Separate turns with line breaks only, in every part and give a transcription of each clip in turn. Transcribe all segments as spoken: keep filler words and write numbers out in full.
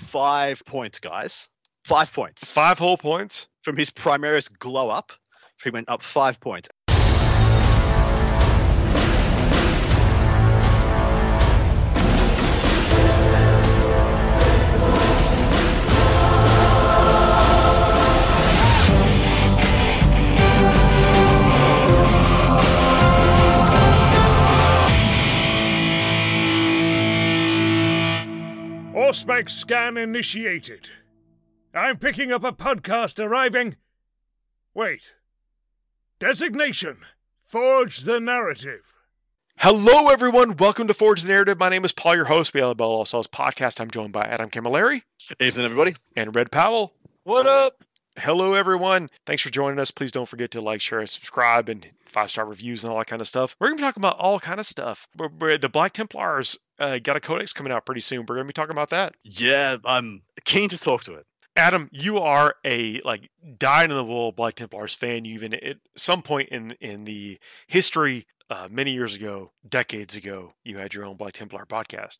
five points, guys. Five points.
Five whole points?
From his Primaris glow up, he went up five points.
Auspex scan initiated. I'm picking up a podcast arriving... Wait. Designation. Forge the narrative.
Hello, everyone. Welcome to Forge the Narrative. My name is Paul, your host, B L Bell All Souls Podcast. I'm joined by Adam Camilleri.
Evening, everybody.
And Red Powell.
What up?
Hello, everyone. Thanks for joining us. Please don't forget to like, share, and subscribe, and five-star reviews and all that kind of stuff. We're going to be talking about all kind of stuff. We're, we're, the Black Templars uh, got a codex coming out pretty soon. We're going to be talking about that.
Yeah, I'm keen to talk to it.
Adam, you are a like dyed-in-the-wool Black Templars fan. You even at some point in in the history, uh, many years ago, decades ago, you had your own Black Templar podcast.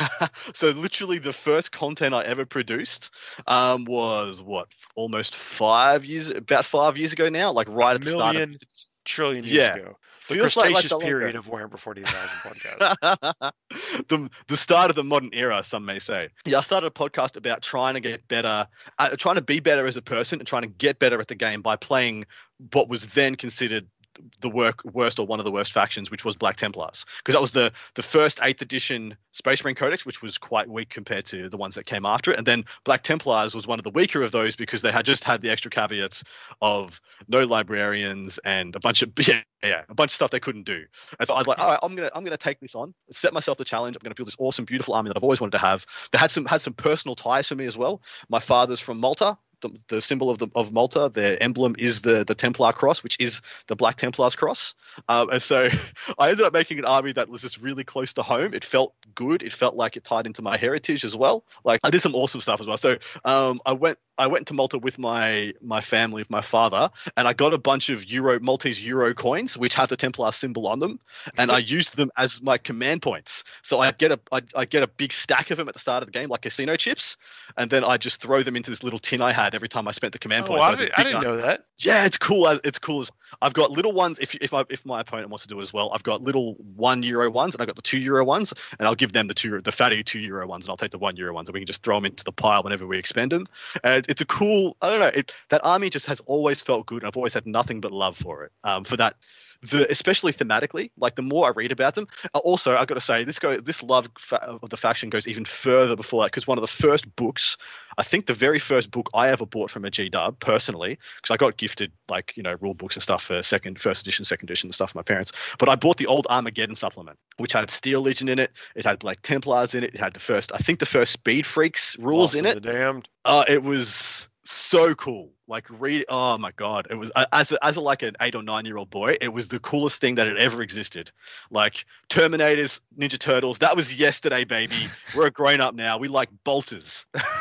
So literally the first content I ever produced um, was, what, almost five years, about five years ago now? Like right at the start of...
trillion years
yeah.
ago. The
Feels
Cretaceous
like, like
period of Warhammer forty thousand podcast.
the, the start of the modern era, some may say. Yeah, I started a podcast about trying to get better, uh, trying to be better as a person and trying to get better at the game by playing what was then considered the work, worst or one of the worst factions, which was Black Templars. Because that was the, the first eighth edition Space Marine Codex, which was quite weak compared to the ones that came after it. And then Black Templars was one of the weaker of those because they had just had the extra caveats of no librarians and a bunch of yeah, yeah a bunch of stuff they couldn't do. And so I was like, all right, I'm gonna I'm gonna take this on, set myself the challenge. I'm gonna build this awesome, beautiful army that I've always wanted to have. That had some had some personal ties for me as well. My father's from Malta. The, the symbol of the of Malta, their emblem is the the Templar cross, which is the Black Templars cross. Um, and so I ended up making an army that was just really close to home. It felt good. It felt like it tied into my heritage as well. Like I did some awesome stuff as well. So um, I went I went to Malta with my my family, with my father, and I got a bunch of Euro Maltese Euro coins, which have the Templar symbol on them, and I used them as my command points. So I get a I, I get a big stack of them at the start of the game, like casino chips, and then I just throw them into this little tin I had every time I spent the command
oh,
points.
I,
So
did, I didn't know that.
Yeah, it's cool. As it's cool as I've got little ones. If if I, if my opponent wants to do it as well, I've got little one euro ones, and I've got the two euro ones, and I'll give them the two the fatty two euro ones, and I'll take the one euro ones, and we can just throw them into the pile whenever we expend them. And it's a cool. I don't know. It, that army just has always felt good. And I've always had nothing but love for it. Um, for that. The, especially thematically, like the more I read about them. Uh, also, I've got to say, this go this love fa- of the faction goes even further before that, because one of the first books, I think the very first book I ever bought from a G-Dub personally, because I got gifted like you know rule books and stuff for second, first edition, second edition stuff from my parents. But I bought the old Armageddon supplement, which had Steel Legion in it. It had Black Templars in it. It had the first, I think the first Speed Freaks rules
Lost
in it.
The Damned.
Uh, it was so cool. Like read oh my god, it was as a, as a, like an eight or nine year old boy, it was the coolest thing that had ever existed. Like Terminators, Ninja Turtles, that was yesterday, baby. We're a grown up now. We like bolters.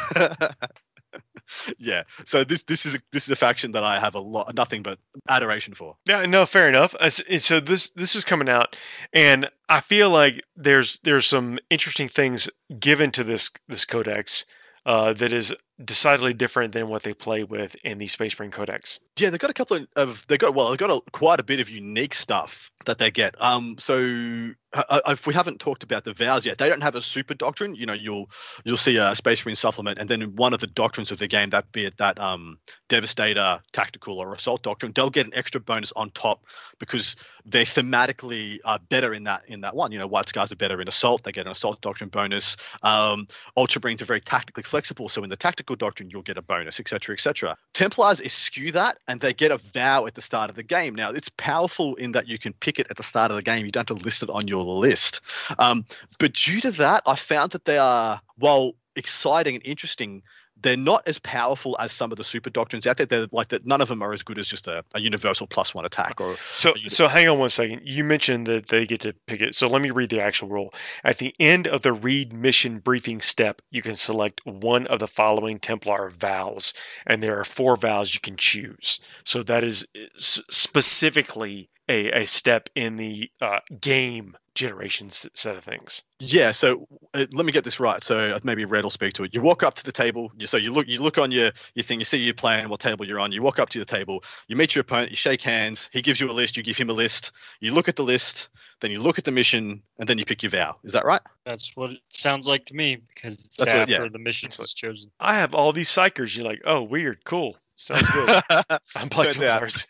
Yeah, so this this is a, this is a faction that I have a lot nothing but adoration for.
Yeah, no, fair enough. So this this is coming out, and I feel like there's there's some interesting things given to this this codex uh, that is decidedly different than what they play with in the Space Marine Codex.
Yeah, they've got a couple of, of they got well, they've got a, quite a bit of unique stuff that they get. Um, so uh, if we haven't talked about the vows yet, they don't have a super doctrine. You know, you'll you'll see a Space Marine supplement, and then in one of the doctrines of the game, that be it that um Devastator, Tactical, or Assault doctrine, they'll get an extra bonus on top because they thematically are better in that in that one. You know, White Scars are better in Assault; they get an Assault doctrine bonus. Um, Ultra Marines are very tactically flexible, so in the Tactical doctrine, you'll get a bonus, et cetera, et cetera. Templars eschew that, and they get a vow at the start of the game. Now, it's powerful in that you can pick it at the start of the game. You don't have to list it on your list. Um, but due to that, I found that they are, while exciting and interesting, they're not as powerful as some of the super doctrines out there. They're like that. None of them are as good as just a, a universal plus one attack. Or
so, so hang on one second. You mentioned that they get to pick it. So let me read the actual rule. At the end of the read mission briefing step, you can select one of the following Templar vows, and there are four vows you can choose. So that is specifically a, a step in the uh, game generation s- set of things.
Yeah, so uh, let me get this right. So maybe Red will speak to it. You walk up to the table. You, so you look, you look on your your thing. You see you're playing, what table you're on. You walk up to the table. You meet your opponent. You shake hands. He gives you a list. You give him a list. You look at the list. Then you look at the mission, and then you pick your vow. Is that right?
That's what it sounds like to me, because it's
That's what-
after
yeah.
the mission was chosen.
I have all these psychers. You're like, oh, weird, cool, sounds good. I'm playing
Turns out.
Templars.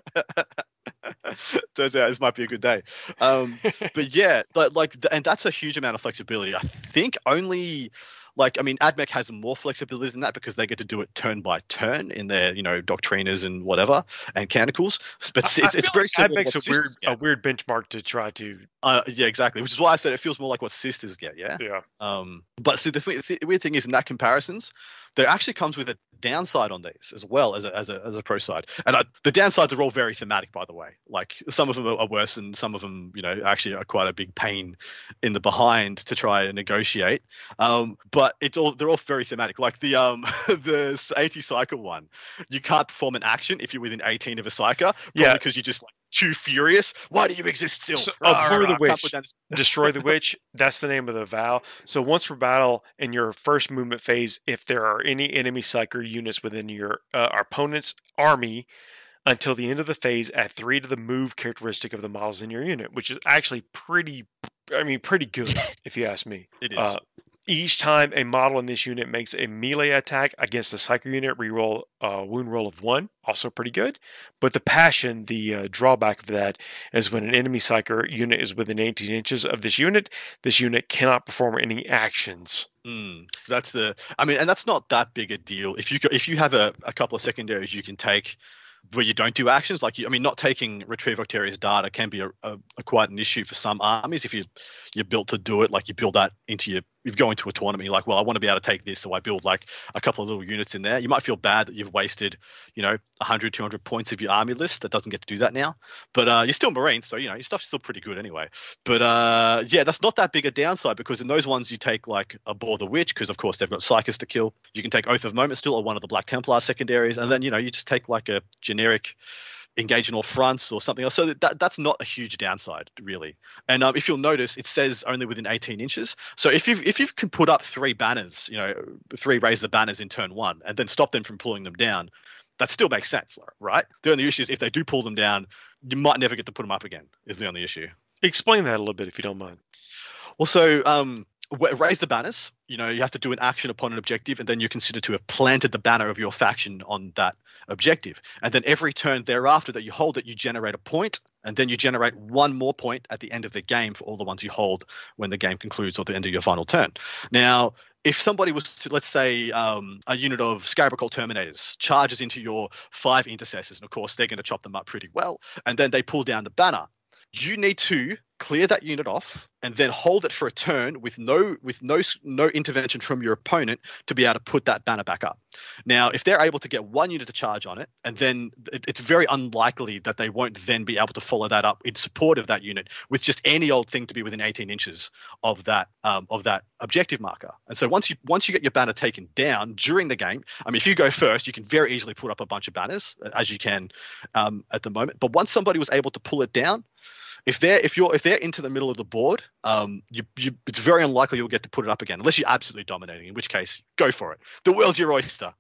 Turns out this might be a good day. Um, but yeah, but like, and that's a huge amount of flexibility. I think only, like, I mean, AdMech has more flexibility than that because they get to do it turn by turn in their, you know, doctriners and whatever and canticles. But it's,
I, I
it's, it's
feel
very
like
similar
that
to
makes
what
a weird
Sisters get.
a weird benchmark to try to.
Uh, yeah, exactly. Which is why I said it feels more like what Sisters get. Yeah.
Yeah.
Um, but see, the, th- the weird thing is in that comparisons, there actually comes with a downside on these as well as a as a, as a pro side. And uh, the downsides are all very thematic, by the way. Like some of them are worse, and some of them, you know, actually are quite a big pain in the behind to try and negotiate. Um, but it's all they're all very thematic. Like the um the eighty cycle one, you can't perform an action if you're within eighteen of a psyker.
Yeah.
Because you're just like too furious. Why do you exist still?
So,
Rah,
Abhor
rah,
the
rah,
Witch.
can't put down this-
Destroy the Witch. That's the name of the vow. So once per battle in your first movement phase, if there are any enemy psyker units within your uh, opponent's army, until the end of the phase, add three to the move characteristic of the models in your unit, which is actually pretty, I mean, pretty good if you ask me.
It is.
Uh, each time a model in this unit makes a melee attack against a psyker unit, reroll a wound roll of one. Also pretty good. But the passion, the uh, drawback of that, is when an enemy psyker unit is within eighteen inches of this unit, this unit cannot perform any actions.
Mm, that's the. I mean, and that's not that big a deal. If you go- if you have a, a couple of secondaries you can take where you don't do actions, like you, I mean, not taking Retrieve Octarius data can be a, a, a quite an issue for some armies if you you're built to do it. Like you build that into your. You go into a tournament, you're like, well, I want to be able to take this, so I build like a couple of little units in there. You might feel bad that you've wasted, you know, one hundred, two hundred points of your army list. That doesn't get to do that now. But uh, you're still Marines, so, you know, your stuff's still pretty good anyway. But uh, yeah, that's not that big a downside because in those ones you take like Abhor the Witch because, of course, they've got Psychers to kill. You can take Oath of Moment still or one of the Black Templar secondaries. And then, you know, you just take like a generic engage in all fronts or something else. So that that's not a huge downside, really. And um, if you'll notice, it says only within eighteen inches. So if you if you can put up three banners, you know, three raise the banners in turn one, and then stop them from pulling them down, that still makes sense, right? The only issue is if they do pull them down, you might never get to put them up again. Is the only issue.
Explain that a little bit if you don't mind.
Well, so um, raise the banners. You know, you have to do an action upon an objective, and then you're considered to have planted the banner of your faction on that objective. And then every turn thereafter that you hold it, you generate a point, and then you generate one more point at the end of the game for all the ones you hold when the game concludes or the end of your final turn. Now, if somebody was to, let's say, um, a unit of Scarab Cult Terminators charges into your five intercessors, and of course they're going to chop them up pretty well, and then they pull down the banner, you need to clear that unit off and then hold it for a turn with no with no no intervention from your opponent to be able to put that banner back up. Now, if they're able to get one unit to charge on it, and then it, it's very unlikely that they won't then be able to follow that up in support of that unit with just any old thing to be within eighteen inches of that um, of that objective marker. And so once you once you get your banner taken down during the game, I mean, if you go first, you can very easily put up a bunch of banners as you can um, at the moment. But once somebody was able to pull it down, If they're if you're if they're into the middle of the board, um, you, you it's very unlikely you'll get to put it up again unless you're absolutely dominating. In which case, go for it. The world's your oyster.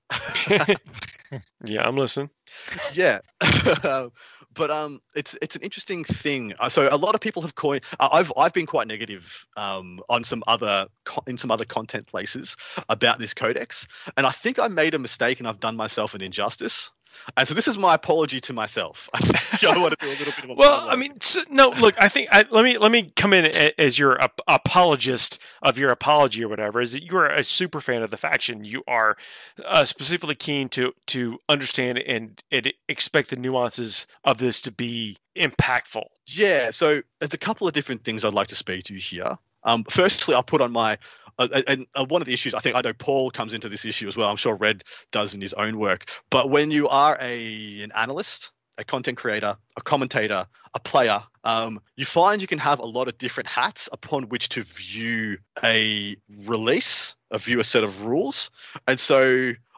Yeah, I'm listening.
Yeah, but um, it's it's an interesting thing. Uh, so a lot of people have coined. Uh, I've I've been quite negative um on some other co- in some other content places about this codex, and I think I made a mistake and I've done myself an injustice. And so this is my apology to myself. I think I want to do a little bit of a
Well,
monologue.
I mean, s- no. Look, I think I, let me let me come in a- as your ap- apologist of your apology or whatever. Is that you are a super fan of the faction? You are uh, specifically keen to to understand and, and expect the nuances of this to be impactful.
Yeah, so there's a couple of different things I'd like to speak to here. Um, firstly, I'll put on my uh, and uh, one of the issues, I think I know Paul comes into this issue as well. I'm sure Red does in his own work. But when you are a an analyst, a content creator, a commentator, a player, um, you find you can have a lot of different hats upon which to view a release, a view a set of rules. And so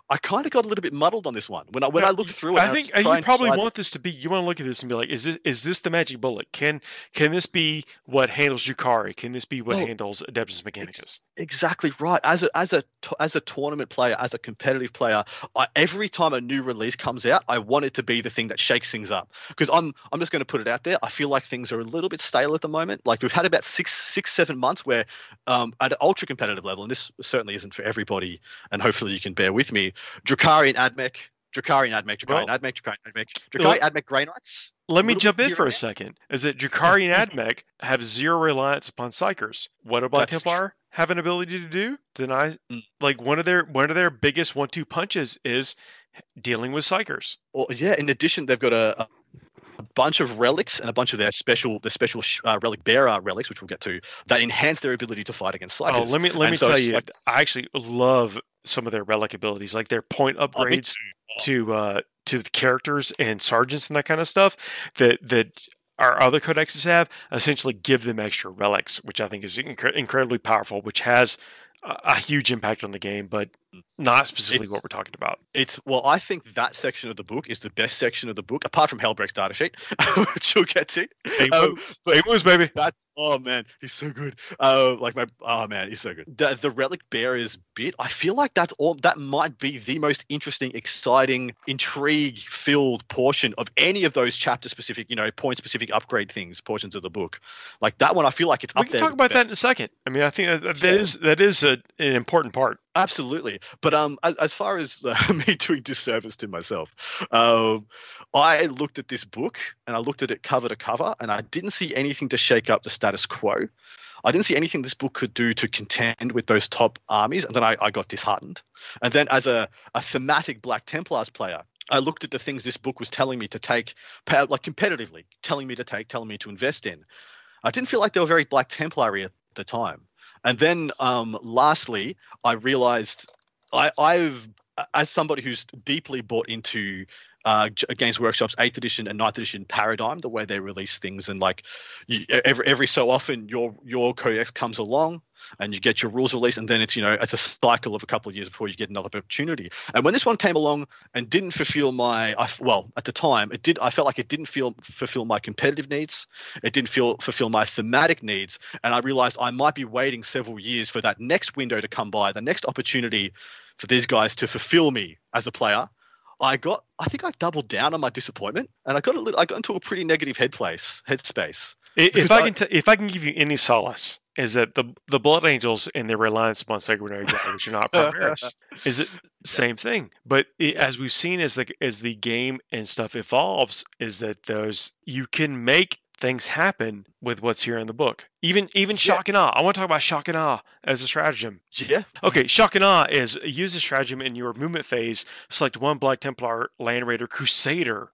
I kind of got a little bit muddled on this one when I when I looked through it.
I think
I
you probably want this to be. You want to look at this and be like, is this is this the magic bullet? Can can this be what handles Drukhari? Can this be what
well,
handles Adeptus Mechanicus?
Exactly right. As a as a as a tournament player, as a competitive player, I, every time a new release comes out, I want it to be the thing that shakes things up. Because I'm I'm just going to put it out there. I feel like things are a little bit stale at the moment. Like we've had about six six seven months where um, at an ultra competitive level, and this certainly isn't for everybody, and hopefully you can bear with me. Drukhari and Admech, Drukhari and Admech, Drukhari
Well,
and Admech, Drukhari and Admech, Drukhari, Admech, Grey Knights.
Let me
little
jump
bit
in
here
for a
and there.
second. Is that Drukhari and Admech have zero reliance upon Psykers? What do Black
That's
Templar have an ability to do? Deny,
Mm.
like one of their one of their biggest one two punches is dealing with Psykers.
Well, yeah. In addition, they've got a, a a bunch of relics and a bunch of their special the special uh, relic bearer relics, which we'll get to, that enhance their ability to fight against Psykers.
Oh, let me let
And
me
so
tell
it's
you,
like-
I actually love some of their relic abilities, like their point
Oh, me
upgrades
too.
to uh, to the characters and sergeants and that kind of stuff that that our other codexes have. Essentially, give them extra relics, which I think is incre- incredibly powerful, which has a, a huge impact on the game, but not specifically
It's-
what we're talking about.
It's well, I think that section of the book is the best section of the book, apart from Hellbreak's data sheet, which we'll get to.
Eight
Um,
moves,
but
eight moves, baby.
that's oh man, he's so good. Uh, like my oh man, he's so good. The the relic bearers bit, I feel like that's all. That might be the most interesting, exciting, intrigue-filled portion of any of those chapter-specific, you know, point-specific upgrade things, portions of the book. Like that one, I feel like it's
We
up
can
there.
talk
with the
about that in a
best.
second. I mean, I think that, that
Yeah.
is that is a, an important part.
Absolutely, but um, as, as far as uh, me doing disservice to myself, um, I looked at this book and I looked at it cover to cover, and I didn't see anything to shake up the status quo. I didn't see anything this book could do to contend with those top armies, and then I, I got disheartened. And then, as a, a thematic Black Templars player, I looked at the things this book was telling me to take, pa- like competitively, telling me to take, telling me to invest in. I didn't feel like they were very Black Templar-y at the time. And then, um, lastly, I realized I, I've, as somebody who's deeply bought into uh, J- Games Workshop's eighth edition and ninth edition paradigm, the way they release things, and like you, every every so often your your codex comes along and you get your rules released, and then it's you know it's a cycle of a couple of years before you get another opportunity. And when this one came along and didn't fulfill my, I, well, at the time it did, I felt like it didn't feel fulfill my competitive needs, it didn't feel fulfill my thematic needs, and I realized I might be waiting several years for that next window to come by, the next opportunity for these guys to fulfill me as a player. I got, I think I doubled down on my disappointment, and I got a little, I got into a pretty negative head place, headspace.
I- If
Because
I
I-
can, t- if I can give you any solace, is that the the Blood Angels and their reliance upon Sanguinary God, which are not Primaris, is it same thing? But it, as we've seen as the as the game and stuff evolves, is that those you can make things happen with what's here in the book. Even even
Yeah.
shock and awe. I want to talk about shock and awe as a stratagem.
Yeah,
Okay, shock and awe is use a stratagem in your movement phase. Select one Black Templar, Land Raider, Crusader.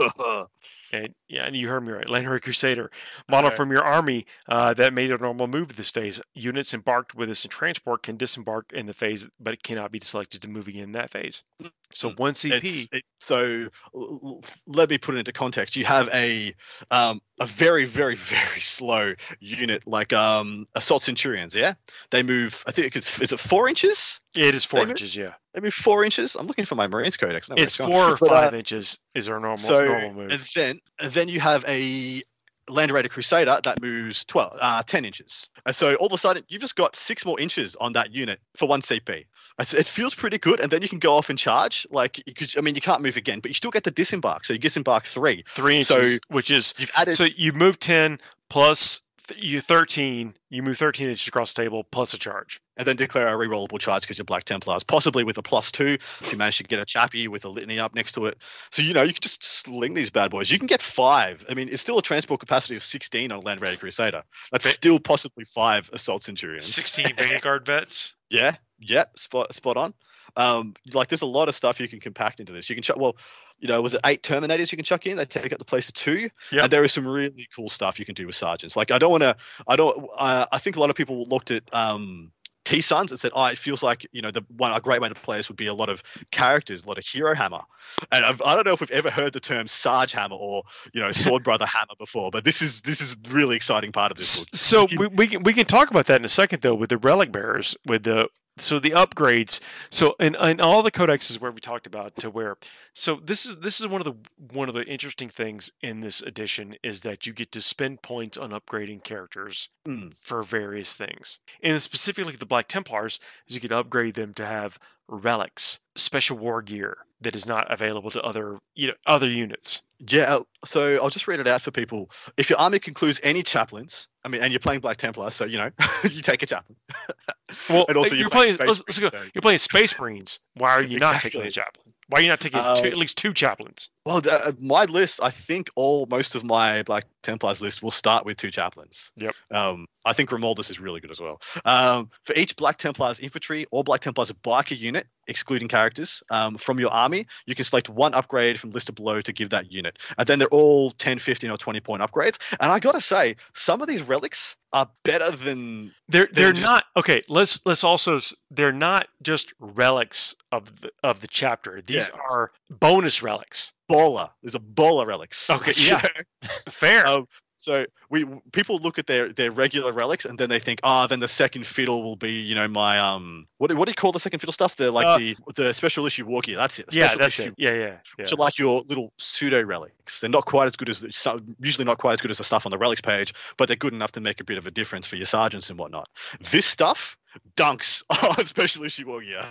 And yeah, and you heard me right. Land Raider Crusader. Model
Okay.
from your army uh, that made a normal move this phase. Units embarked with this in transport can disembark in the phase, but it cannot be selected to move again in that phase. So
Mm.
one C
It's-
P.
it- so l- l- let me put it into context. You have a um, a very very very slow unit like um, Assault Centurions. Yeah, they move. I think it's is it four inches?
It is four
David?
inches, yeah.
They move four inches. I'm looking for my Marines Codex. No,
It's
gone.
four or
But, uh,
five inches is our normal
So
normal move.
and then and then you have a Land Raider Crusader that moves twelve, uh, ten inches. And so all of a sudden you've just got six more inches on that unit for one C P. It's, it feels pretty good. And then you can go off and charge. Like, you could, I mean, you can't move again, but you still get the disembark. So you disembark three.
Three
so
inches, which is
You've added.
so you move ten plus th- you thirteen. You move thirteen inches across the table plus a charge.
and then declare a rerollable charge because you're Black Templars, possibly with a plus two if you manage to get a chappy with a litany up next to it. So, you know, you can just sling these bad boys. You can get five. I mean, it's still a transport capacity of sixteen on a Land Raider Crusader. That's
Fa-
still possibly five Assault Centurions.
Sixteen Vanguard vets.
Yeah, yeah, spot spot on. Um, like there's a lot of stuff you can compact into this. You can chuck, well, you know, was it eight Terminators you can chuck in? They take up the place of two.
Yep.
And there is some really cool stuff you can do with sergeants. Like I don't want to, I don't, uh, I think a lot of people looked at um, T-Suns and said, oh, it feels like, you know, the one a great way to play this would be a lot of characters, a lot of hero hammer. And I've, I don't know if we've ever heard the term Sarge hammer or, you know, Sword Brother hammer before, but this is this is really exciting part of this book.
So
You-
we, we can we can talk about that in a second though with the relic bearers with the so the upgrades. So in, in all the codexes where we talked about to where. So this is this is one of the one of the interesting things in this edition is that you get to spend points on upgrading characters
Hmm.
for various things. And specifically the Black Templars, is you could upgrade them to have relics, special war gear that is not available to other you know other units.
Yeah, so I'll just read it out for people. If your army includes any chaplains, I mean, and you're playing Black Templar, so you know you take a chaplain.
Well,
and also
you're,
you're
playing.
playing
let's-
Space
let's go.
Marines, so-
You're playing Space Marines. Why are you not taking a
Exactly.
chaplain? Why are you not taking
Uh,
two, at least two chaplains?
Well, the, uh, my list, I think all most of my Black Templars list will start with two chaplains.
Yep.
Um, I think Romualdus is really good as well. Um, for each Black Templar's infantry or Black Templar's biker unit, excluding characters, um, from your army, you can select one upgrade from listed below to give that unit. And then they're all ten, fifteen, or twenty point upgrades. And I gotta say, some of these relics are better than
They're they're
just-
not okay. Let's let's also they're not just relics of the of the chapter. These
Yeah.
are bonus relics.
Baller. There's a baller relics.
Okay, yeah. Fair.
Um, so we people look at their their regular relics and then they think, ah, then the second fiddle will be, you know, my um, what do- what do you call the second fiddle stuff? The like
Uh,
the the special issue war gear. That's it. the
yeah,
special
that's
issue,
it. Yeah, yeah, yeah.
Which are like your little pseudo relics. They're not quite as good as the, so- usually not quite as good as the stuff on the relics page, but they're good enough to make a bit of a difference for your sergeants and whatnot. This stuff dunks on special issue war gear.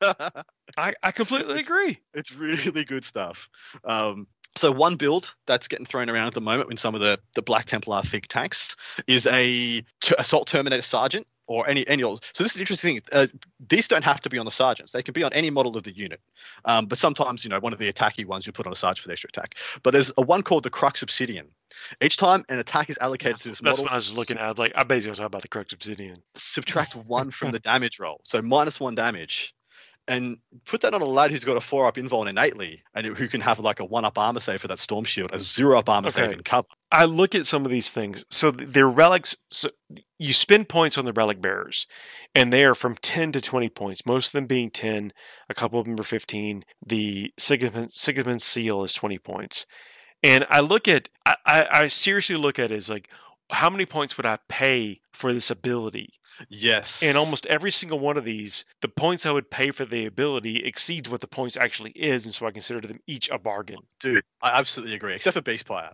I, I completely agree.
It's really good stuff. Um, so one build that's getting thrown around at the moment in some of the, the Black Templar think tanks is a t- assault terminator sergeant or any any old. So this is the interesting thing. Uh, these don't have to be on the sergeants. They can be on any model of the unit. Um, but sometimes, you know, one of the attacky ones you put on a sergeant for the extra attack. But there's a one called the Crux Obsidian. Each time an attack is allocated
That's,
to this
that's
model,
what I was looking at. Like I basically was talking about the Crux Obsidian.
subtract one from the damage roll. So minus one damage. And put that on a lad who's got a four up invuln innately and who can have like a one up armor save for that storm shield, a zero up armor save
Okay.
in cover.
I look at some of these things. So th- they're relics. So you spend points on the relic bearers, and they are from ten to twenty points. Most of them being ten. A couple of them are fifteen. The Sigismund, Sigismund seal is twenty points. And I look at, I, I, I seriously look at it as like, how many points would I pay for this ability?
Yes.
And almost every single one of these, the points I would pay for the ability exceeds what the points actually is, and so I consider them each a bargain.
Dude, I absolutely agree. Except for Beastpire.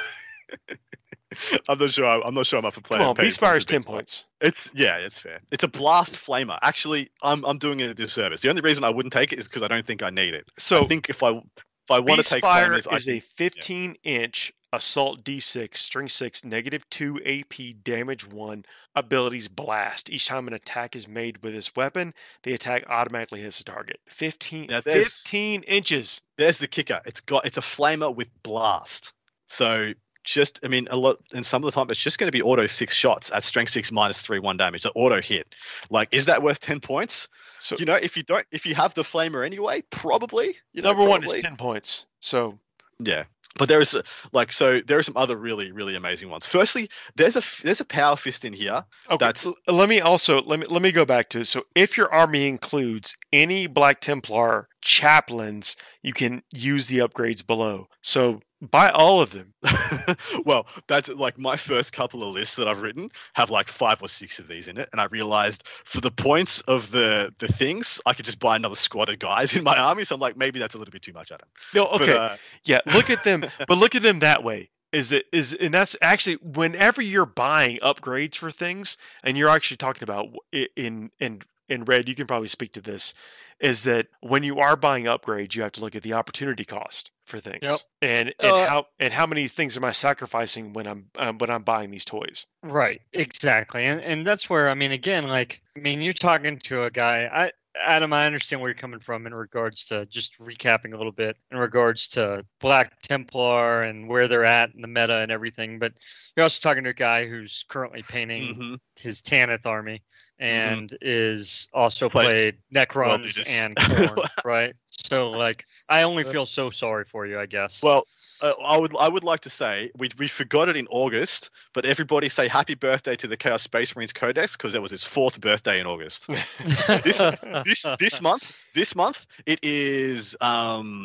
I'm not sure. I'm not sure I'm up for playing.
Come on,
paying
Beastfire is
for
ten
Beastpire.
points.
It's yeah, it's fair. It's a blast flamer. Actually, I'm I'm doing it a disservice. The only reason I wouldn't take it is because I don't think I need it.
So
I think if I if I want to take
Beastfire
flamers, I
is
can-
a fifteen inch assault D six, string six, negative two A P, damage one, abilities blast. Each time an attack is made with this weapon, the attack automatically hits the target. fifteen,
Now there's-
fifteen inches.
There's the kicker. It's got it's a flamer with blast. So just I mean a lot and some of the time it's just going to be auto six shots at strength six minus three one damage. The auto hit. Like, is that worth ten points?
So
You know, if you don't if you have the flamer anyway, probably. You know,
number one is
probably.
ten points. So
Yeah. But there is a- like so there are some other really really amazing ones. Firstly, there's a f- there's a power fist in here.
okay,
That's-
l- let me also let me let me go back to so if your army includes any Black Templar chaplains, you can use the upgrades below. So buy all of them.
Well, that's like my first couple of lists that I've written have like five or six of these in it, and I realized for the points of the the things, I could just buy another squad of guys in my army. So I'm like, maybe that's a little bit too much, Adam.
No,
But,
okay.
uh,
Yeah, look at them, but look at them that way. Is it is and that's actually whenever you're buying upgrades for things, and you're actually talking about w- in in in red, you can probably speak to this. Is that when you are buying upgrades, you have to look at the opportunity cost for things,
Yep.
and and
Uh,
how and how many things am I sacrificing when I'm um, when I'm buying these toys?
Right, exactly. And and that's where I mean again, like I mean you're talking to a guy I Adam, I understand where you're coming from in regards to just recapping a little bit in regards to Black Templar and where they're at in the meta and everything, but you're also talking to a guy who's currently painting
mhm.
his Tanith army and is also
Plays
played Necrons
Well-Didus.
and Khorne, right? So like I only feel so sorry for you, I guess.
Well, uh, I would I would like to say we we forgot it in August, but everybody say happy birthday to the Chaos Space Marines Codex because it was its fourth birthday in August. this this this month this month it is um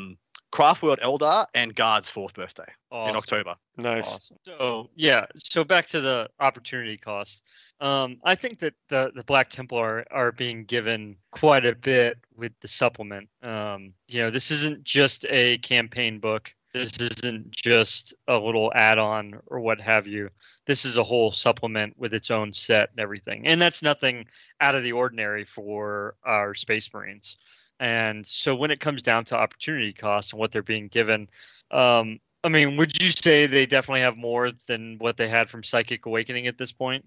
Craftworld Eldar, and Guard's fourth birthday
Awesome.
in October.
Nice.
Awesome. So yeah, so back to the opportunity cost. Um, I think that the the Black Templar are, are being given quite a bit with the supplement. Um, you know, this isn't just a campaign book. This isn't just a little add-on or what have you. This is a whole supplement with its own set and everything. And that's nothing out of the ordinary for our Space Marines. And so when it comes down to opportunity costs and what they're being given, um, I mean, would you say they definitely have more than what they had from Psychic Awakening at this point?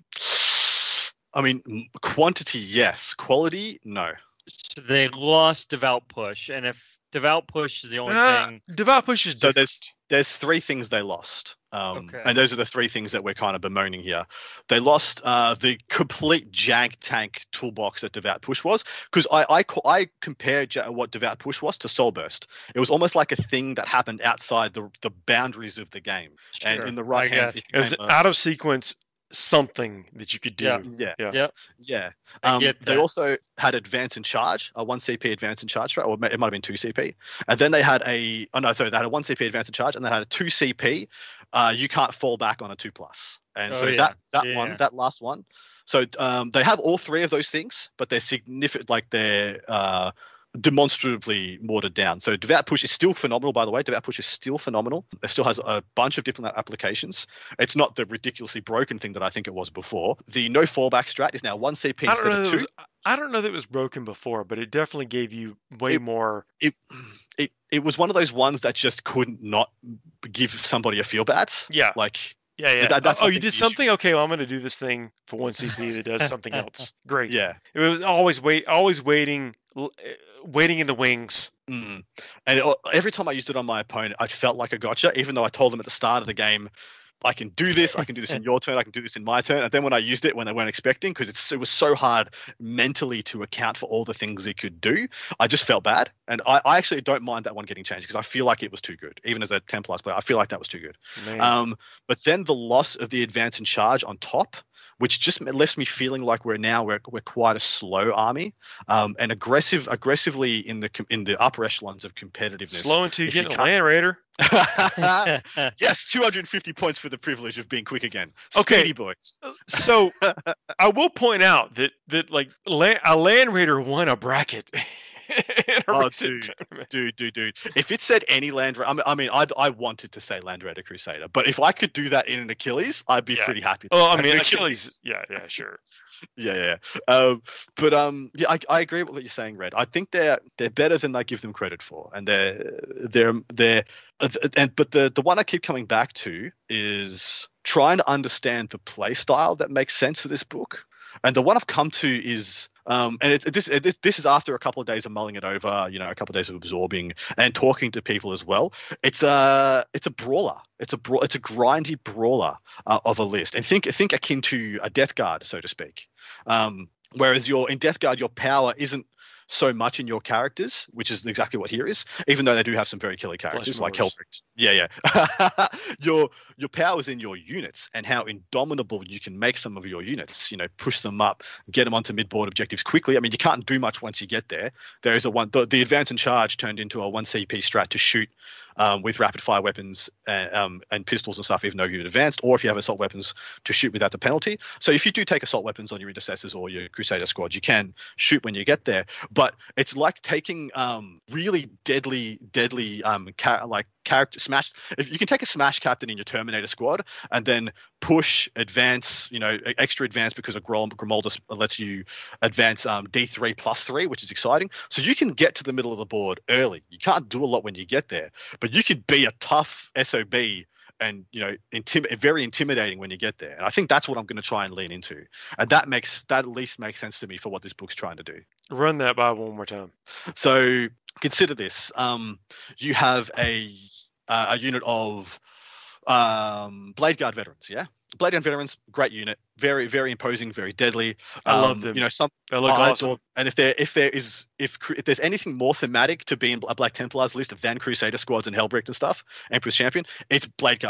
I mean, quantity, yes. Quality, no.
So they lost Devout Push. And if Devout Push is the only
Uh,
thing...
Devout Push is
So
different.
there's there's three things they lost. Um,
Okay.
And those are the three things that we're kind of bemoaning here. They lost uh, the complete jank tank toolbox that Devout Push was, because I, I co- I compared ja- what Devout Push was to Soul Burst. It was almost like a thing that happened outside the the boundaries of the game.
Sure,
And in the
I
right hands,
guess.
it
It was
became
an
a-
out of sequence something that you could do.
Yeah.
yeah,
Yeah.
Yep.
yeah.
I
Um,
get
they
that.
also had Advance and Charge, a one C P Advance and Charge, or it might it might have been two C P. And then they had a, oh no, sorry, they had a one C P Advance and Charge, and they had a two C P. Uh, you can't fall back on a two plus. And
Oh,
so
yeah.
that that
Yeah.
one, that last one. So um, they have all three of those things, but they're significant, like they're uh, demonstrably watered down. So Devout Push is still phenomenal, by the way. Devout Push is still phenomenal. It still has a bunch of different applications. It's not the ridiculously broken thing that I think it was before. The no fallback strat is now one C P
I don't
instead
know
of
that
two.
it was, I don't know that it was broken before, but it definitely gave you way
It-
more.
it it it was one of those ones that just couldn't not give somebody a feel bad.
Yeah.
Like
Yeah, yeah.
that- that's
oh,
I
you
think
did
the issue.
something? Okay, well, I'm going to do this thing for one C P that does something else. Great.
yeah.
It was always wait, always waiting, l- uh, waiting in the wings.
Mm. And it, every time I used it on my opponent, I felt like a gotcha, even though I told them at the start of the game, I can do this, I can do this in your turn, I can do this in my turn. And then when I used it when they weren't expecting, because it was so hard mentally to account for all the things it could do, I just felt bad. And I, I actually don't mind that one getting changed because I feel like it was too good. Even as a Templars player, I feel like that was too good.
Man.
Um, but then the loss of the Advance and Charge on top, which just left me feeling like we're now we're, we're quite a slow army, um, and aggressive aggressively in the com- in the upper echelons of competitiveness.
Slow until you
if you
get a
can't-
Land Raider.
Yes, two hundred fifty points for the privilege of being quick again.
Okay.
Speedy boys.
So I will point out that that like la- a Land Raider won a bracket in a
Oh,
recent
dude.
tournament.
Dude, dude, dude. If it said any Land Raider, I mean, I, mean I, I wanted to say Land Raider Crusader, but if I could do that in an Achilles, I'd be
Yeah.
pretty happy.
Oh, I
An
mean Achilles. Yeah, yeah, sure.
Yeah, yeah. yeah. Um, but um, yeah, I, I agree with what you're saying, Red. I think they're they're better than I give them credit for, and they're they're they're uh, and but the the one I keep coming back to is trying to understand the play style that makes sense for this book. And the one I've come to is, um, and it's this, this this is after a couple of days of mulling it over, you know, a couple of days of absorbing and talking to people as well. It's a it's a brawler. It's a bra- it's a grindy brawler uh, of a list, and think think akin to a Death Guard, so to speak. Um, whereas your in Death Guard, your power isn't so much in your characters, which is exactly what here is, even though they do have some very killer characters like
Mowers.
Hellbrick. Yeah, yeah. your your power is in your units and how indomitable you can make some of your units. You know, push them up, get them onto mid-board objectives quickly. I mean, you can't do much once you get there. There is a one the, the advance and charge turned into a one C P strat to shoot um, with rapid fire weapons and, um, and pistols and stuff, even though you're advanced, or if you have assault weapons to shoot without the penalty. So if you do take assault weapons on your intercessors or your Crusader squad, you can shoot when you get there. But it's like taking um, really deadly, deadly um, ca- like character smash. If you can take a smash captain in your Terminator squad and then push, advance, you know, extra advance because of Grom- Grimoldus lets you advance um, D three plus three, which is exciting. So you can get to the middle of the board early. You can't do a lot when you get there, but you could be a tough S O B and, you know, intim- very intimidating when you get there. And I think that's what I'm going to try and lean into. And that makes, that at least makes sense to me for what this book's trying to do.
Run that by one more time.
So consider this. Um, you have a uh, a unit of um, Blade Guard veterans, yeah? Blade Guard veterans, great unit, very, very imposing, very deadly.
I
um,
love them.
You know, some
They look
I
awesome.
adore- and if there if there is if cru- if there's anything more thematic to be in a Black Templars list than Crusader squads and Hellbrick and stuff, Emperor's Champion, it's Blade Guard veteran.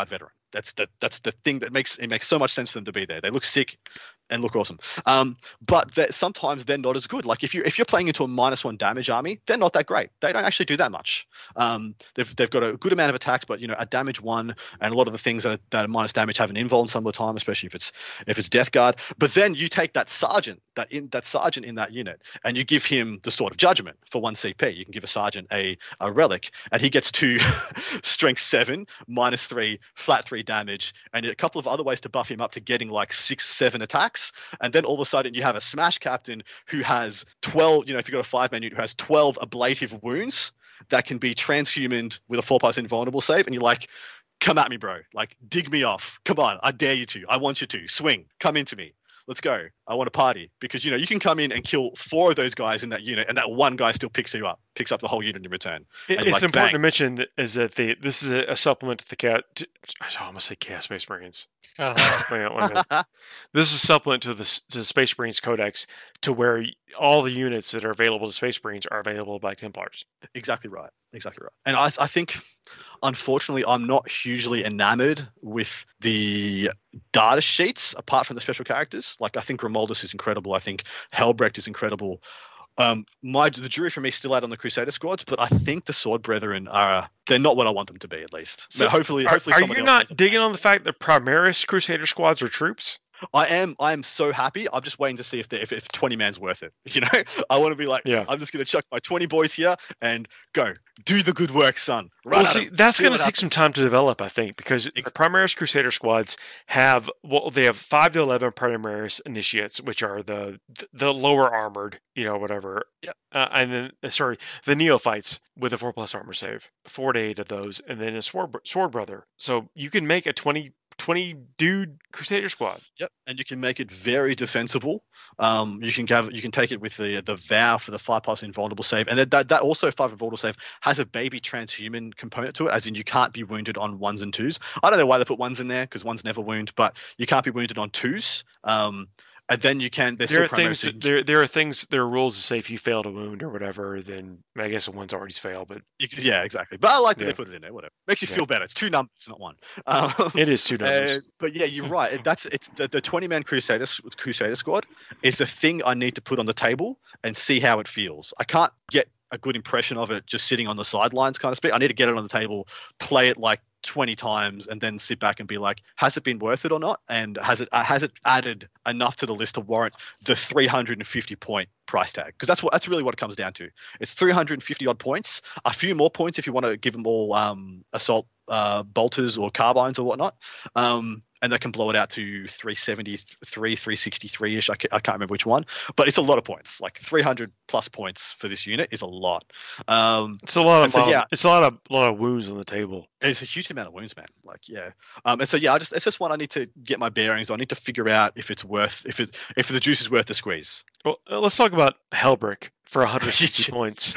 that's the that's the thing that makes it makes so much sense for them to be there. They look sick and look awesome. Um, but that sometimes they're not as good. Like if you if you're playing into a minus one damage army, they're not that great. They don't actually do that much. Um, they've they've got a good amount of attacks, but you know, a damage one and a lot of the things that are, that are minus damage have an invuln some of the time, especially if it's if it's Death Guard. But then you take that sergeant, that in that sergeant in that unit, and you give him the Sword of Judgment for one C P. You can give a sergeant a a relic, and he gets to strength seven, minus three, flat three damage, and a couple of other ways to buff him up to getting like six, seven attacks. And then all of a sudden you have a Smash Captain who has twelve, you know, if you've got a five man unit who has twelve ablative wounds that can be transhumaned with a four plus invulnerable save. And you're like, come at me, bro. Like, dig me off. Come on. I dare you to. I want you to. Swing. Come into me. Let's go. I want to party. Because, you know, you can come in and kill four of those guys in that unit, and that one guy still picks you up, picks up the whole unit in return.
It,
And
it's
like,
important
bang.
to mention that, is that the this is a, a supplement to the cat. To, I almost say Chaos Space Marines.
Uh-huh.
Wait a minute, wait a minute. This is a supplement to the, s- to the Space Marines Codex, to where y- all the units that are available to Space Marines are available to Black Templars.
Exactly right. Exactly right. And I, I think, unfortunately, I'm not hugely enamored with the data sheets apart from the special characters. Like, I think Romualdus is incredible. I think Helbrecht is incredible. Um, my the jury for me is still out on the Crusader squads, but I think the Sword Brethren are they're not what I want them to be, at least.
So
So hopefully,
Are,
hopefully,
are
someone
you
else
not
does it.
digging on the fact that Primaris Crusader squads are troops?
I am. I am so happy. I'm just waiting to see if the, if if twenty man's worth it. You know, I want to be like,
Yeah.
I'm just gonna chuck my twenty boys here and go do the good work, son. Right
Well,
at
see,
'em.
that's
See
going to
what
take some time to develop, I think, because the
Ex-
Primaris Crusader squads have well, they have five to eleven Primaris initiates, which are the the lower armored, you know, whatever.
Yep.
Uh, and then, uh, sorry, the neophytes with a four plus armor save, four to eight of those, and then a sword sword brother. So you can make a twenty, twenty dude Crusader squad.
Yep, and you can make it very defensible. Um, you can have you can take it with the the vow for the five plus invulnerable save, and that that also five invulnerable save has a baby transhuman component to it, as in you can't be wounded on ones and twos. I don't know why they put ones in there because ones never wound, but you can't be wounded on twos. Um, and then you can. There's
There are
still
things.
Primaris
That, there, there are things. There are rules to say if you fail to wound or whatever, then I guess the one's already failed. But
Yeah, exactly. But I like that
Yeah.
they put it in there. Whatever makes you
Yeah.
feel better. It's two numbers, not one. Um,
it is two numbers.
Uh, but yeah, you're right. It- That's it's the, the twenty man Crusader Crusader squad is a thing I need to put on the table and see how it feels. I can't get a good impression of it just sitting on the sidelines, kind of speak. I need to get it on the table, play it like twenty times, and then sit back and be like, has it been worth it or not? And has it uh, has it added enough to the list to warrant the three hundred fifty point price tag? Because that's what that's really what it comes down to. It's three hundred fifty odd points, a few more points if you want to give them all um, assault uh, bolters or carbines or whatnot. Um, and they can blow it out to three seventy-three, three sixty-three ish. I can't, I can't remember which one, but it's a lot of points. Like three hundred plus points for this unit is a lot. Um,
It's a lot of
and so,
miles-
yeah.
It's a lot of lot of wounds on the table.
it's a huge amount of wounds, man. Like, yeah. Um, and so, yeah, I just it's just one I need to get my bearings on. I need to figure out if it's worth if it if the juice is worth the squeeze.
Well, uh, let's talk about Helbrick for one hundred sixty points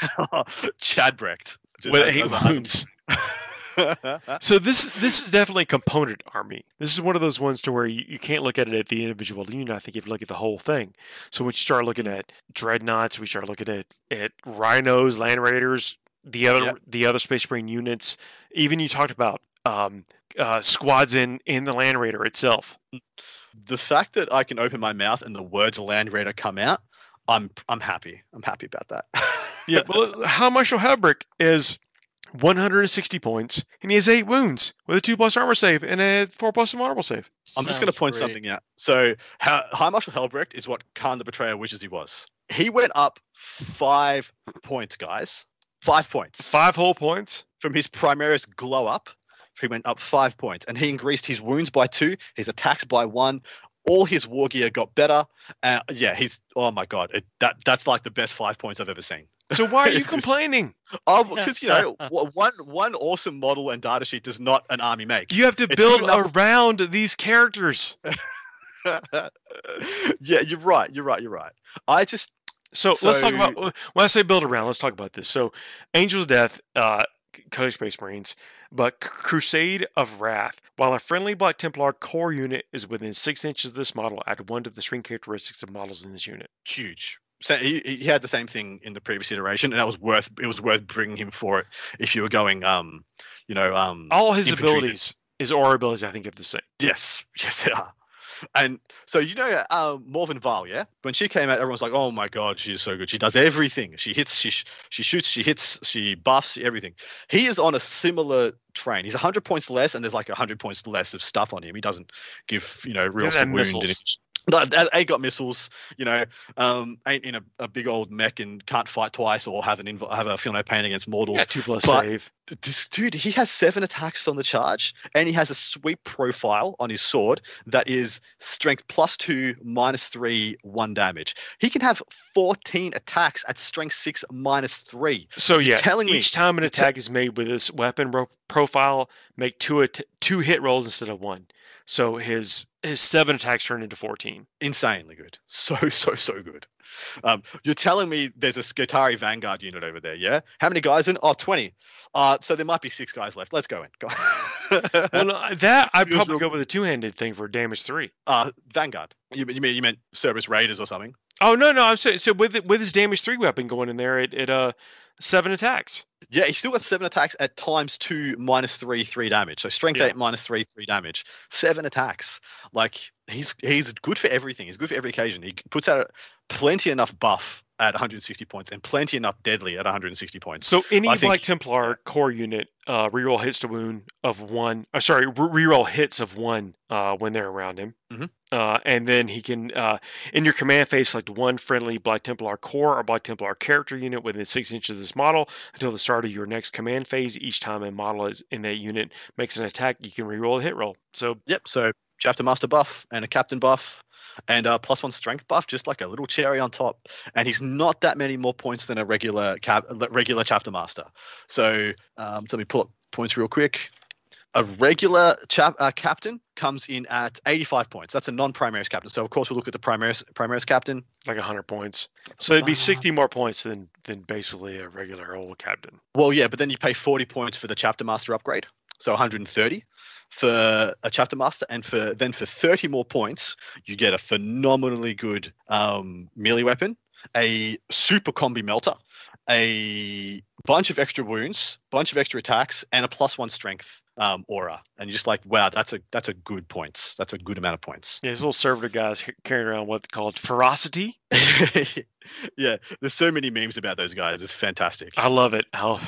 Chadbrecht. Just
with
as-
eight
as a-
wounds. So this this is definitely a component army. This is one of those ones to where you, you can't look at it at the individual unit. I think you have to look at the whole thing. So when you start looking at dreadnoughts, we start looking at, at rhinos, land raiders, the other
Yep.
the other Space Marine units. Even you talked about um, uh, squads in in the Land Raider itself.
The fact that I can open my mouth and the words Land Raider come out, I'm I'm happy. I'm happy about that.
Yeah, well, High Marshal Helbrick is one hundred sixty points, and he has eight wounds with a two plus armor save and a four plus vulnerable save.
I'm just going to
Sounds
point
great.
something out. So, Ha- High Marshal Helbrecht is what Khan the Betrayer wishes he was. He went up five points, guys. Five points.
Five whole points.
From his Primaris glow up, he went up five points. And he increased his wounds by two, his attacks by one. All his war gear got better. Uh, yeah, he's, oh my God. It, that That's like the best five points I've ever seen.
So why are you
It's-
complaining?
Oh, because, you know, w- one one awesome model and data sheet does not an army make.
You have to
It's
build
good enough-
around these characters.
Yeah, you're right. You're right. You're right. I just,
So, let's talk
So-
about when I say build around. Let's talk about this. So, Angels of Death, uh, Code Space Marines, but C- Crusade of Wrath. While a friendly Black Templar core unit is within six inches of this model, add one to the string characteristics of models in this unit.
huge. So he, he had the same thing in the previous iteration, and that was worth it was worth bringing him for it if you were going, um, you know, um,
All his
infantry
abilities, his aura abilities, I think, are the same.
Yes, yes, they are. And so, you know, uh, Morven Val, yeah? When she came out, everyone's like, oh my God, she's so good. She does everything. She hits, she she shoots, she hits, she buffs, everything. He is on a similar train. He's one hundred points less, and there's like one hundred points less of stuff on him. He doesn't give, you know, real
And
wound. And
missiles.
No, ain't got missiles, you know, um, ain't in a, a big old mech and can't fight twice or have an inv- have a feel no pain against mortals.
Yeah, two plus
But
save.
this dude, he has seven attacks on the charge, and he has a sweep profile on his sword that is strength plus two, minus three, one damage. He can have fourteen attacks at strength six, minus three.
So
You're
yeah,
telling me-
each time an
you're te-
attack is made with this weapon ro- profile, make two at- two hit rolls instead of one. So his his seven attacks turn into fourteen.
Insanely good. So, so, so good. Um, you're telling me there's a Skitarii Vanguard unit over there, yeah? How many guys in? Oh, twenty. Uh, so there might be six guys left. Let's go in. Go
Well, no, that I'd
Feels
probably
real-
go with a two-handed thing for damage three.
uh, Vanguard. You, you mean you meant Cerberus Raiders or something?
Oh no, no, I'm saying so with it- with his damage three weapon going in there, it, it uh seven attacks.
Yeah, he's still got seven attacks at times two, minus three, three damage. So strength
Yeah.
eight, minus three, three damage. Seven attacks. Like he's he's good for everything. He's good for every occasion. He puts out plenty enough buff at one hundred sixty points and plenty enough deadly at one hundred sixty points.
So any
I think-
Black Templar core unit uh, reroll hits to wound of one. Uh, sorry, re- reroll hits of one uh, when they're around him,
Mhm.
uh, and then he can uh, in your command phase select one friendly Black Templar core or Black Templar character unit within six inches of this model until the start of your next command phase. Each time a model is in that unit makes an attack, you can reroll a hit roll. So
Yep. So chapter master buff and a captain buff and a plus one strength buff, just like a little cherry on top. And he's not that many more points than a regular cap, regular chapter master. So um, so let me pull up points real quick. A regular chap, uh, captain comes in at eighty-five points. That's a non-Primaris captain. So of course we'll look at the Primaris Primaris captain.
like one hundred points. So it'd be
Uh,
sixty more points than than basically a regular old captain.
Well, yeah, but then you pay forty points for the chapter master upgrade, so one hundred thirty for a chapter master, and for then for thirty more points, you get a phenomenally good um, melee weapon, a super combi melter, a bunch of extra wounds, bunch of extra attacks, and a plus one strength um, aura. And you're just like, wow, that's a that's a good points. That's a good amount of points.
Yeah, these little servitor guys h- carrying around what's called ferocity.
Yeah, there's so many memes about those guys. It's fantastic.
I love it. How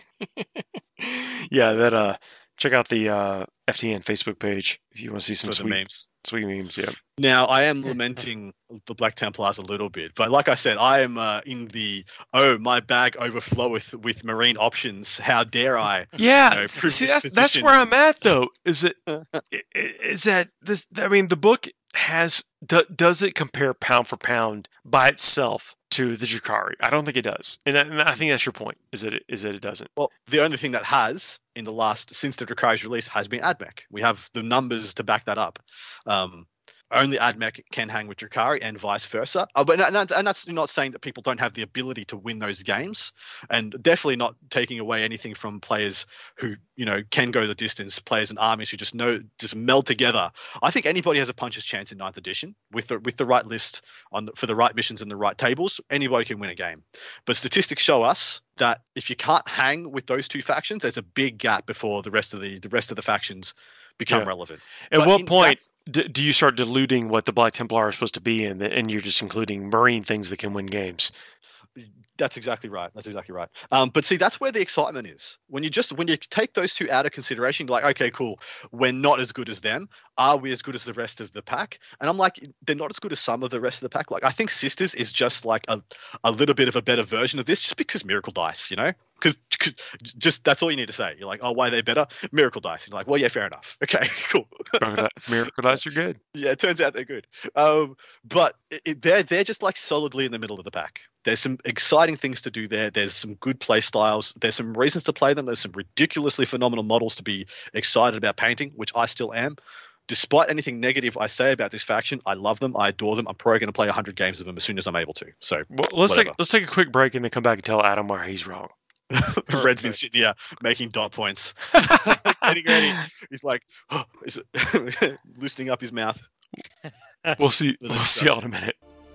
yeah, that uh check out the uh F T N Facebook page if you want to see some
For the
sweet
memes.
sweet memes, yeah.
Now, I am lamenting the Black Templars a little bit, but like I said, I am uh, in the, oh, my bag overfloweth with marine options. How dare I?
Yeah,
You know,
see
privileged
that's that's
position.
where I'm at though. Is it i- i- is that this I mean the book has do, does it compare pound for pound by itself to the Drukhari? I don't think it does. And I, and I think that's your point. Is that it, is that it doesn't.
Well, the only thing that has in the last, since the Drukhari's release, has been AdMech. We have the numbers to back that up. Um, only AdMech can hang with Drukhari and vice versa. Uh, but and, and that's not saying that people don't have the ability to win those games, and definitely not taking away anything from players who, you know, can go the distance, players and armies who just know, just meld together. I think anybody has a puncher's chance in ninth edition with the with the right list on the, for the right missions and the right tables. Anybody can win a game. But statistics show us that if you can't hang with those two factions, there's a big gap before the rest of the the rest of the factions become
Yeah.
relevant.
At
But
what
in-
point
that's-
d- do you start diluting what the Black Templar are supposed to be in, and you're just including marine things that can win games?
That's exactly right. That's exactly right. Um, but see, that's where the excitement is. When you just when you take those two out of consideration, you're like, okay, cool, we're not as good as them. Are we as good as the rest of the pack? And I'm like, they're not as good as some of the rest of the pack. Like, I think Sisters is just like a, a little bit of a better version of this, just because Miracle Dice, you know? Because just that's all you need to say. You're like, oh, why are they better? Miracle Dice. You're like, well, yeah, fair enough. Okay, cool.
Miracle Di- Miracle Dice are good.
Yeah, it turns out they're good. Um, but it, it- they're they're just like solidly in the middle of the pack. There's some exciting things to do there. There's some good play styles. There's some reasons to play them. There's some ridiculously phenomenal models to be excited about painting, which I still am. Despite anything negative I say about this faction, I love them. I adore them. I'm probably going to play one hundred games of them as soon as I'm able to. So
Well, let's
Whatever.
take let's take a quick break and then come back and tell Adam why he's wrong.
Red's been sitting here making dot points, getting ready. He's like, oh, is it loosening up his mouth.
We'll see. We'll see y'all in a minute.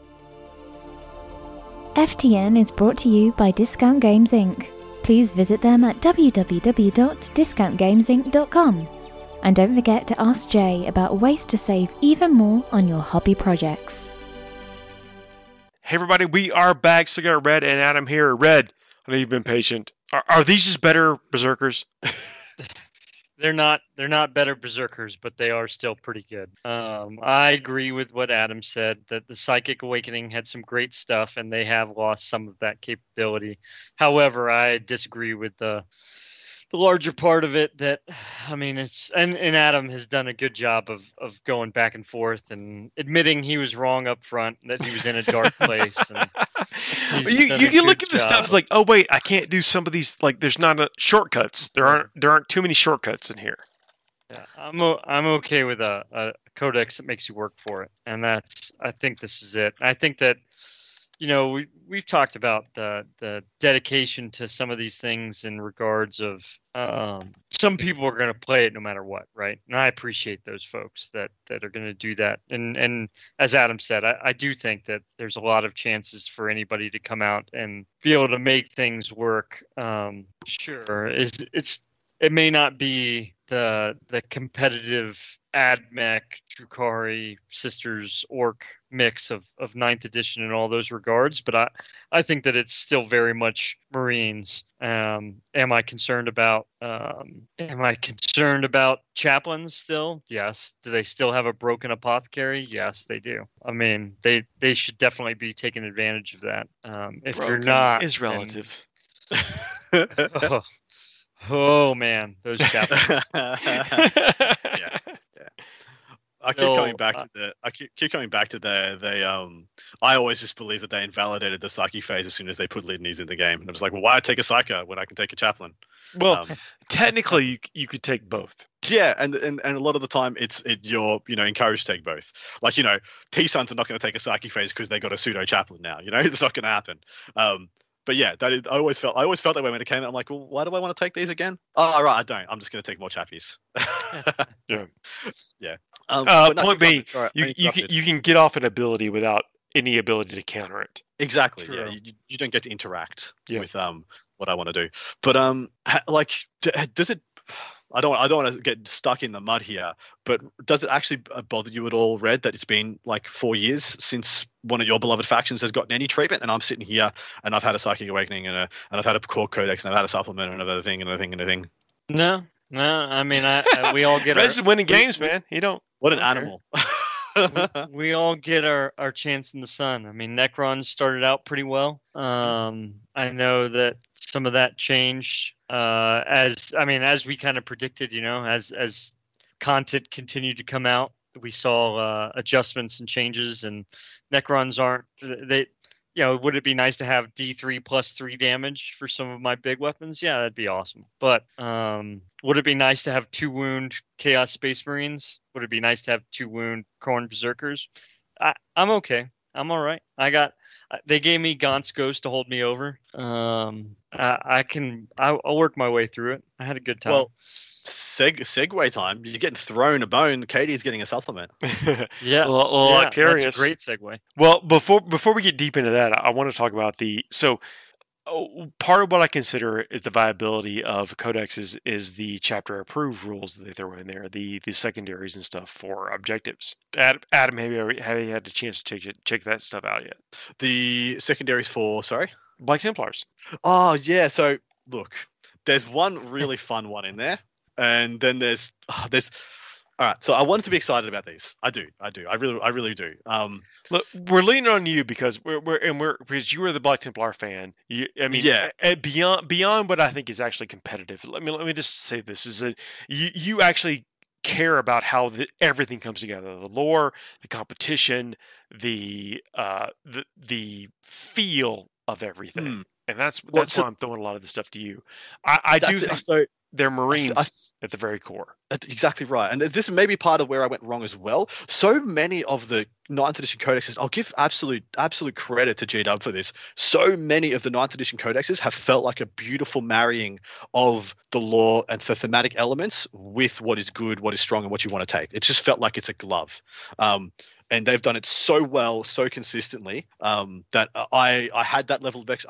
F T N is brought to you by Discount Games Incorporated. Please visit them at w w w dot discount games inc dot com. And don't forget to ask Jay about ways to save even more on your hobby projects.
Hey everybody, we are back. So got Red and Adam here. Red, I know you've been patient. Are, are these just better berserkers?
They're not they're not better berserkers, but they are still pretty good. Um, I agree with what Adam said, that the Psychic Awakening had some great stuff, and they have lost some of that capability. However, I disagree with the the larger part of it. That I mean, it's and, and Adam has done a good job of of going back and forth and admitting he was wrong up front, that he was in a dark place. And
you you can look at the stuff like, oh wait, I can't do some of these. Like, there's not a, shortcuts. There aren't there aren't too many shortcuts in here.
Yeah, I'm o- I'm okay with a, a codex that makes you work for it, and that's I think this is it. I think that, you know, we we've talked about the the dedication to some of these things in regards of um, some people are going to play it no matter what, right? And I appreciate those folks that, that are going to do that. And and as Adam said, I, I do think that there's a lot of chances for anybody to come out and be able to make things work. Um, sure, is it's it may not be the the competitive AdMech, Drukhari, Sisters, Orc mix of, of ninth edition in all those regards, but I, I think that it's still very much Marines. Um, am I concerned about um, am I concerned about chaplains still? Yes. Do they still have a broken apothecary? Yes, they do. I mean, they they should definitely be taking advantage of that. Um, if
Broken
you're not,
is relative.
Then, oh, oh man, those chaplains.
yeah. I keep
No,
coming back
uh,
to the. I keep, keep coming back to the. They um. I always just believe that they invalidated the Psyche phase as soon as they put Lidneys in the game, and I was like, well, why take a Psyker when I can take a Chaplain?
Well,
Um,
technically, you you could take both.
Yeah, and, and and a lot of the time it's it you're you know encouraged to take both. Like, you know, T Sons are not going to take a Psyche phase because they got a pseudo Chaplain now. You know, it's not going to happen. Um. But yeah, that is, I always felt I always felt that way when it came out. I'm like, well, why do I want to take these again? Oh, right, I don't. I'm just going to take more Chappies.
Yeah.
Yeah. Um,
Uh,
but no,
point
keep
B,
going. Sorry, I
you you can
interrupted.
you can get off an ability without any ability to counter it.
Exactly.
True.
Yeah. You, you don't get to interact
Yeah.
with um what I want to do. But um ha- like d- does it? I don't I don't want to get stuck in the mud here. But does it actually bother you at all, Red, that it's been like four years since one of your beloved factions has gotten any treatment, and I'm sitting here and I've had a Psychic Awakening and a and I've had a Core Codex and I've had a supplement and another thing and another thing and another thing.
No, no. I mean, I, I we all get our,
Red's winning games, man. You don't.
What an
Okay.
animal.
we all get our, our chance in the sun. I mean, Necron started out pretty well. Um, I know that some of that changed uh, as I mean, as we kind of predicted. You know, as as content continued to come out, we saw uh, adjustments and changes. And Necrons aren't they. You know, would it be nice to have D three plus three damage for some of my big weapons? Yeah, that'd be awesome. But um, would it be nice to have two wound Chaos Space Marines? Would it be nice to have two wound Khorne Berserkers? I, I'm okay. I'm all right. I got. They gave me Gaunt's Ghost to hold me over. Um, I, I can. I, I'll work my way through it. I had a good time.
Well, seg- segue time. You're getting thrown a bone. Katie's getting a supplement.
yeah,
L- L-
yeah,
Lactarius.
that's a great segue.
Well, before before we get deep into that, I, I want to talk about the so oh, part of what I consider is the viability of codexes is the chapter approved rules that they throw in there, the the secondaries and stuff for objectives. Adam, Adam have you have you had a chance to check it, check that stuff out yet?
The secondaries for sorry.
Black Templars.
Oh yeah. So look, there's one really fun one in there, and then there's oh, there's. All right. So I wanted to be excited about these. I do. I do. I really. I really do. Um.
Look, we're leaning on you because we're, we're and we're because you were the Black Templar fan. You, I mean,
Yeah.
a- a- beyond beyond what I think is actually competitive. Let me let me just say this is that you you actually care about how the, everything comes together: the lore, the competition, the uh the the feel of everything.
Hmm.
And that's
Well,
that's
so-
why I'm throwing a lot of this stuff to you. I, I do
That's it.
think
So
they're Marines
I-
at the very core.
That's exactly right. And this may be part of where I went wrong as well. So many of the ninth edition codexes, I'll give absolute absolute credit to G-Dub for this. So many of the ninth edition codexes have felt like a beautiful marrying of the lore and the thematic elements with what is good, what is strong, and what you want to take. It just felt like it's a glove. Um, and they've done it so well, so consistently um, that I I had that level of ex- I,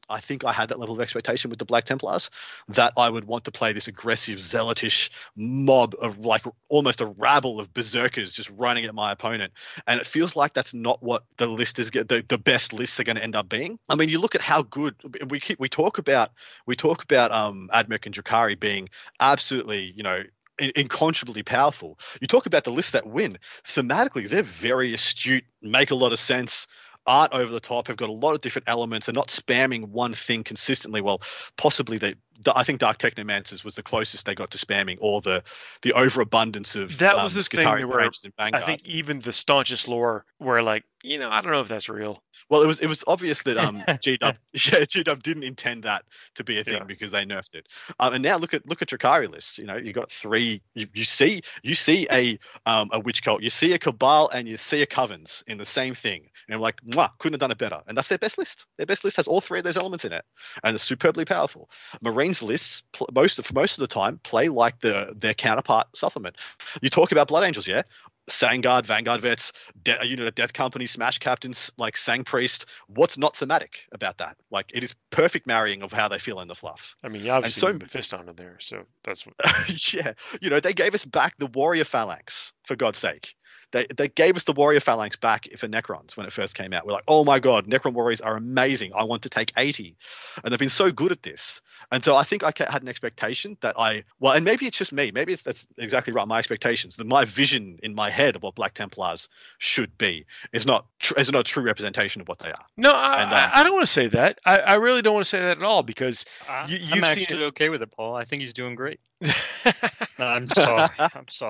I think I had that level of expectation with the Black Templars, that I would want to play this aggressive, zealotish mob of like almost a rabble of berserkers just running at my opponent. And it feels like that's not what the list is, the, the best lists are going to end up being. I mean, you look at how good we keep, we talk about, we talk about um, Admech and Drukhari being absolutely, you know, incomparably powerful. You talk about the lists that win. Thematically, they're very astute, make a lot of sense, aren't over the top, have got a lot of different elements. They're not spamming one thing consistently. Well, possibly they. I think Dark Technomancers was the closest they got to spamming, or the the overabundance of
that
um,
was the thing.
Skitarii
That were,
Rangers in Vanguard.
I think even the staunchest lore were like, you know, I don't know if that's real.
Well, it was it was obvious that um G W yeah, G W didn't intend that to be a thing
Yeah.
because they nerfed it. Um, and now look at look at Drukhari lists. You know, you got three. You, you see you see a um a witch cult, you see a Cabal, and you see a Covens in the same thing. And I'm like, mwah, couldn't have done it better. And that's their best list. Their best list has all three of those elements in it, and it's superbly powerful. Marines lists pl- most of, for most of the time play like the their counterpart supplement. You talk about Blood Angels, yeah. Sangard, Vanguard Vets, De- a unit of Death Company, Smash Captains, like Sang Priest. What's not thematic about that? Like, it is perfect marrying of how they feel in the fluff.
I mean, you obviously
so-
so, Mephisto in there, so that's what.
Yeah, you know, they gave us back the Warrior Phalanx, for God's sake. They they gave us the Warrior Phalanx back for Necrons when it first came out. We're like, oh my God, Necron Warriors are amazing. I want to take eighty. And they've been so good at this. And so I think I ca- had an expectation that I, well, and maybe it's just me. Maybe it's that's exactly right. My expectations, that my vision in my head of what Black Templars should be is not tr- is not a true representation of what they are.
No, I,
And, uh,
I, I don't want to say that. I, I really don't want to say that at all because
I,
You-
I'm
you've seen
actually okay with it, Paul. I think he's doing great. No, I'm sorry. I'm sorry.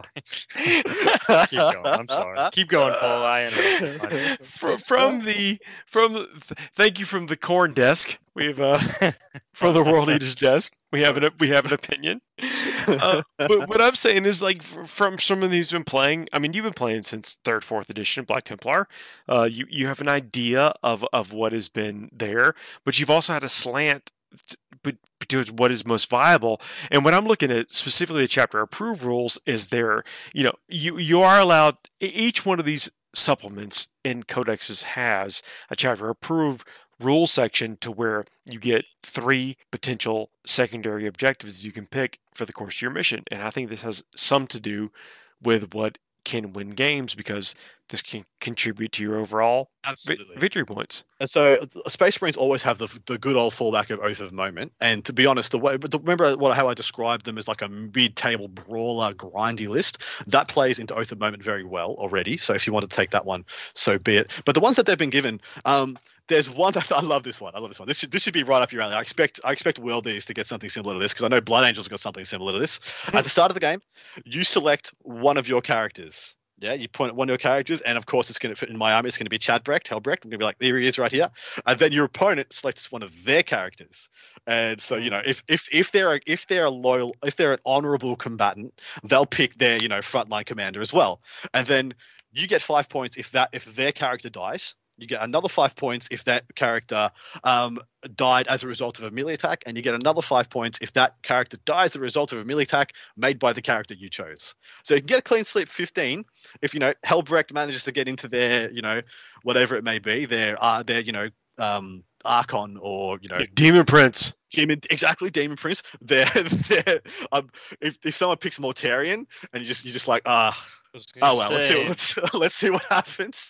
Keep going. I'm sorry. Keep going, Paul. I am.
from, from the from the, th- thank you from the corn desk. We've uh, from the World Eaters desk. We have an we have an opinion. Uh, but what I'm saying is, like, f- from someone who's been playing. I mean, you've been playing since third, fourth edition Black Templar. Uh, you you have an idea of of what has been there, but you've also had a slant t- but towards what is most viable. And when I'm looking at specifically the chapter approved rules, is there, you know, you you are allowed e- each one of these supplements in codexes has a chapter approved rule section to where you get three potential secondary objectives you can pick for the course of your mission. And I think this has some to do with what can win games because this can contribute to your overall vi-
Absolutely.
victory points.
And so uh, Space Marines always have the the good old fallback of Oath of Moment. And to be honest, the way, but the, remember what how I described them as like a mid-table brawler grindy list? That plays into Oath of Moment very well already. So if you want to take that one, so be it. But the ones that they've been given, um, there's one that I love this one. I love this one. This should, this should be right up your alley. I expect I expect Worldies to get something similar to this because I know Blood Angels got something similar to this. At the start of the game, you select one of your characters. Yeah, you point at one of your characters, and of course, it's going to fit in my army. It's going to be Chad Brecht, Helbrecht. I'm going to be like, there he is, right here. And then your opponent selects one of their characters. And so, you know, if if if they're a, if they're a loyal, if they're an honorable combatant, they'll pick their, you know, frontline commander as well. And then you get five points if that if their character dies. You get another five points if that character um, died as a result of a melee attack, and you get another five points if that character dies as a result of a melee attack made by the character you chose. So you can get a clean sweep fifteen if, you know, Helbrecht manages to get into their, you know, whatever it may be, their uh, their you know um, Archon or, you know,
Yeah, Demon Prince.
Demon, exactly, Demon Prince. They're, they're, um, if if someone picks Mortarion and you just you just like ah. Oh well, let's see, what, let's, let's see what happens.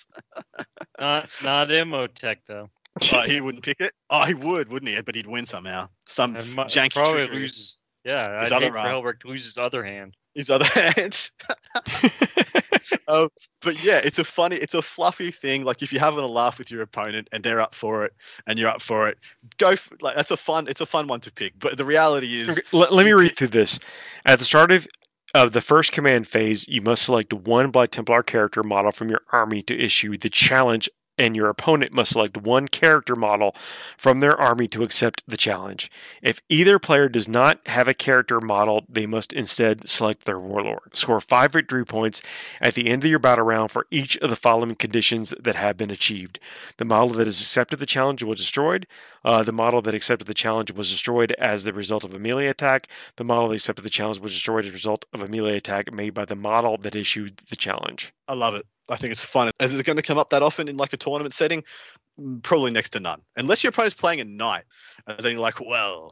Not not Imhotep though.
Uh, he wouldn't pick it. Oh, he would, wouldn't he? But he'd win somehow. Some
And mu-
janky
probably
trickery.
loses. Yeah,
His
I'd
other
hate for
arm.
Helbrecht to lose his other hand.
His other hand. um, but yeah, it's a funny, it's a fluffy thing. Like if you're having a laugh with your opponent and they're up for it, and you're up for it, go for, like that's a fun. It's a fun one to pick. But the reality is,
Okay, let, let me read through this. At the start of of the first command phase, you must select one Black Templar character model from your army to issue the challenge, and your opponent must select one character model from their army to accept the challenge. If either player does not have a character model, they must instead select their warlord. Score five victory points at the end of your battle round for each of the following conditions that have been achieved. The model that has accepted the challenge was destroyed. Uh, the model that accepted the challenge was destroyed as the result of a melee attack. The model that accepted the challenge was destroyed as a result of a melee attack made by the model that issued the challenge.
I love it. I think it's fun. Is it going to come up that often in like a tournament setting? Probably next to none, unless your opponent's playing a knight, and then you're like, well,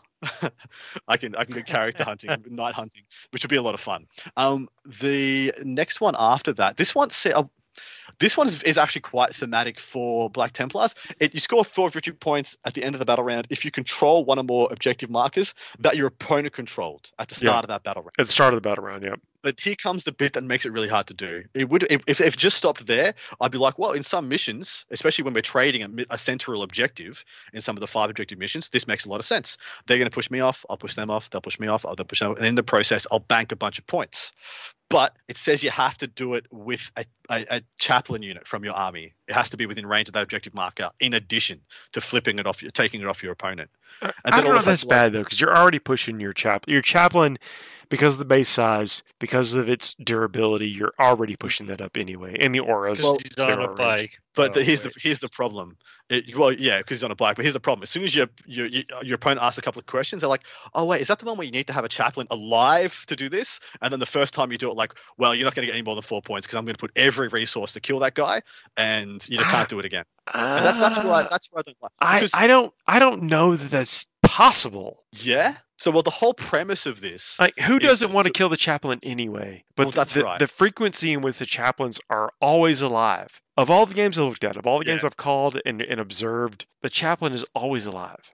I can I can get character hunting, knight hunting, which would be a lot of fun. Um, the next one after that, this one set. Uh, This one is, is actually quite thematic for Black Templars. It, you score four victory points at the end of the battle round if you control one or more objective markers that your opponent controlled at the start
Yeah.
of that battle round.
At the start of the battle round, yeah.
But here comes the bit that makes it really hard to do. It would if, if it just stopped there, I'd be like, well, in some missions, especially when we're trading a, mi- a central objective in some of the five objective missions, this makes a lot of sense. They're going to push me off. I'll push them off. They'll push me off. I'll they'll push them off. And in the process, I'll bank a bunch of points. But it says you have to do it with a, a, a chaplain unit from your army. It has to be within range of that objective marker, in addition to flipping it off, taking it off your opponent.
I
And
I
then
don't know
all
if
of a
that's
sudden, like,
bad though, because you're already pushing your chaplain. Your chaplain, because of the base size, because of its durability, you're already pushing that up anyway. And the auras,
Well,
He's
they're
on a
orange.
bike.
But the,
Oh,
here's the
wait.
here's the problem. It, well, yeah, because he's on a bike. But here's the problem. As soon as your your your your opponent asks a couple of questions, they're like, "Oh wait, is that the one where you need to have a chaplain alive to do this?" And then the first time you do it, like, "Well, you're not going to get any more than four points because I'm going to put every resource to kill that guy, and you know, can't do it again." And that's that's why that's why I don't like.
I,
Because,
I don't I don't know that that's possible.
yeah. So well, the whole premise of this.
Like, who
is
doesn't
that-
want to kill the chaplain anyway? But
Well, that's
the,
right.
the frequency in which the chaplains are always alive. Of all the games I've looked at, of all the
Yeah.
games I've called and, and observed, the chaplain is always alive.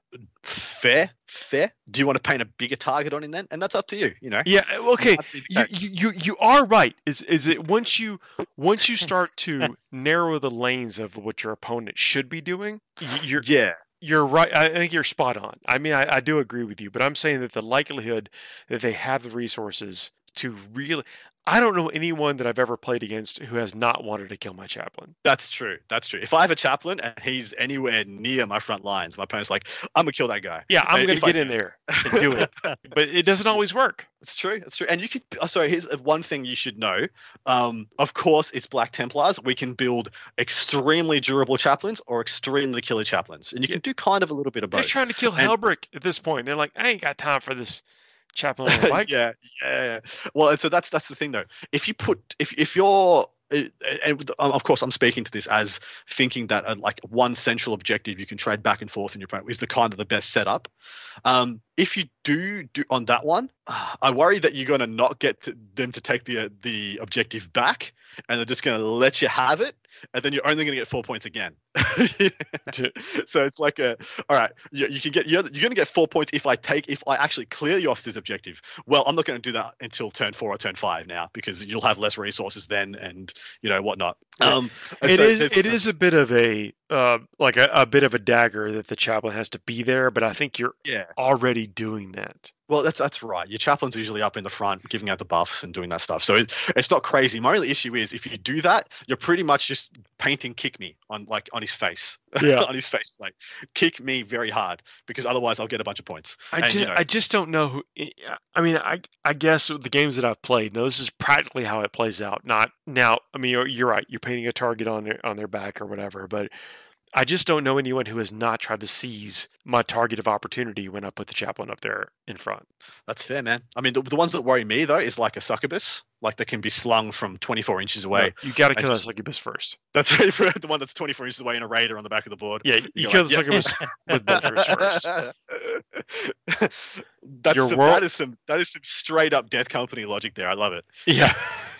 Fair, fair. Do you want to paint a bigger target on him then? And that's up to you. You know.
Yeah, okay.
That'd be the
You,
case.
you you you are right. Is is it once you once you start to narrow the lanes of what your opponent should be doing, y- you're
Yeah.
you're right. I think you're spot on. I mean, I, I do agree with you, but I'm saying that the likelihood that they have the resources to really, I don't know anyone that I've ever played against who has not wanted to kill my chaplain.
That's true. That's true. If I have a chaplain and he's anywhere near my front lines, my opponent's like, I'm gonna kill that guy.
Yeah, I'm
And
going
if
to
I
get in
do-
there and do it, but it doesn't always work.
It's true. It's true. And you could. Oh, sorry. Here's one thing you should know. Um, of course, it's Black Templars. We can build extremely durable chaplains or extremely killer chaplains, and you
Yeah.
can do kind of a little bit of
They're
both.
trying to kill
And-
Hellbrick at this point. They're like, I ain't got time for this chaplain on a bike.
yeah, yeah. Well, and so that's that's the thing though. If you put if if you're and um, of course I'm speaking to this as thinking that uh, like one central objective you can trade back and forth in your opponent is the kind of the best setup. Um, if you do do on that one, uh, I worry that you're going to not get to them to take the uh, the objective back, and they're just going to let you have it, and then you're only going to get four points again. So it's like a all right, you, you can get you're, you're going to get four points if I take if I actually clear you off this objective. Well, I'm not going to do that until turn four or turn five now because you'll have less resources then, and you know whatnot.
Yeah.
Um, and
It
so
is.
there's-
It is a bit of a uh, like a, a bit of a dagger that the chaplain has to be there, but I think you're
Yeah.
already doing that.
Well, that's that's right. Your chaplain's usually up in the front, giving out the buffs and doing that stuff. So it, it's not crazy. My only issue is if you do that, you're pretty much just painting "kick me" on like on his face,
Yeah.
on his face, like kick me very hard because otherwise I'll get a bunch of points.
I
And,
just,
you know-
I just don't know who. I mean, I I guess with the games that I've played, no, this is practically how it plays out. Not now. I mean, you're, you're right. You're painting a target on their on their back or whatever, but I just don't know anyone who has not tried to seize my target of opportunity when I put the chaplain up there in front.
That's fair, man. I mean, the, the ones that worry me though is like a succubus, like that can be slung from twenty-four inches away.
No, you got to
I
kill
just-
that succubus first.
That's right, for the one that's twenty-four inches away in a raider on the back of the board.
Yeah, you
You're
kill
like,
the
yeah.
succubus with bolters first.
That's
Your
some,
world-
that is some that is some straight up Death Company logic there. I love it.
Yeah.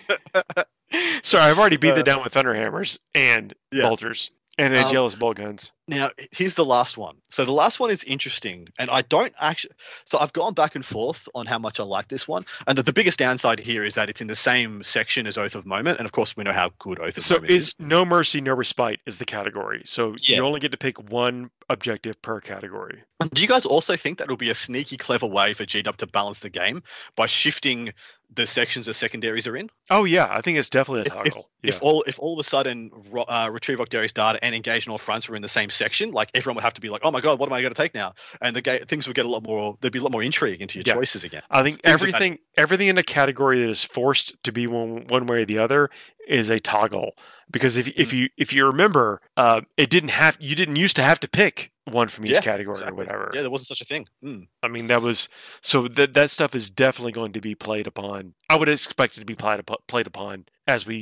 Sorry, I've already beat
Uh,
it down with thunderhammers and
Yeah.
bolters and
Um,
Angelus bolt guns.
Now, here's the last one. So the last one is interesting, and I don't actually. So I've gone back and forth on how much I like this one, and the, the biggest downside here is that it's in the same section as Oath of Moment, and of course we know how good Oath of
So
Moment is.
is no mercy, no respite is the category. So
Yeah.
you only get to pick one objective per category.
Do you guys also think that will be a sneaky, clever way for G W to balance the game by shifting the sections the secondaries are in?
Oh yeah, I think it's definitely a
If, if,
toggle. yeah.
if all if all of a sudden ro- uh, Retrieve Octarius data and Engage in all fronts were in the same section, like everyone would have to be like, oh my god, what am I going to take now? And the ga- things would get a lot more. There'd be a lot more intrigue into your
Yeah.
choices again.
I think
things that-
everything everything in a category that is forced to be one one way or the other is a toggle. Because if
Mm.
if you if you remember, uh, it didn't have you didn't used to have to pick one from each
Yeah,
category
Exactly.
or whatever.
Yeah, there wasn't such a thing. Mm.
I mean, that was so that that stuff is definitely going to be played upon. I would expect it to be played upon, played upon as we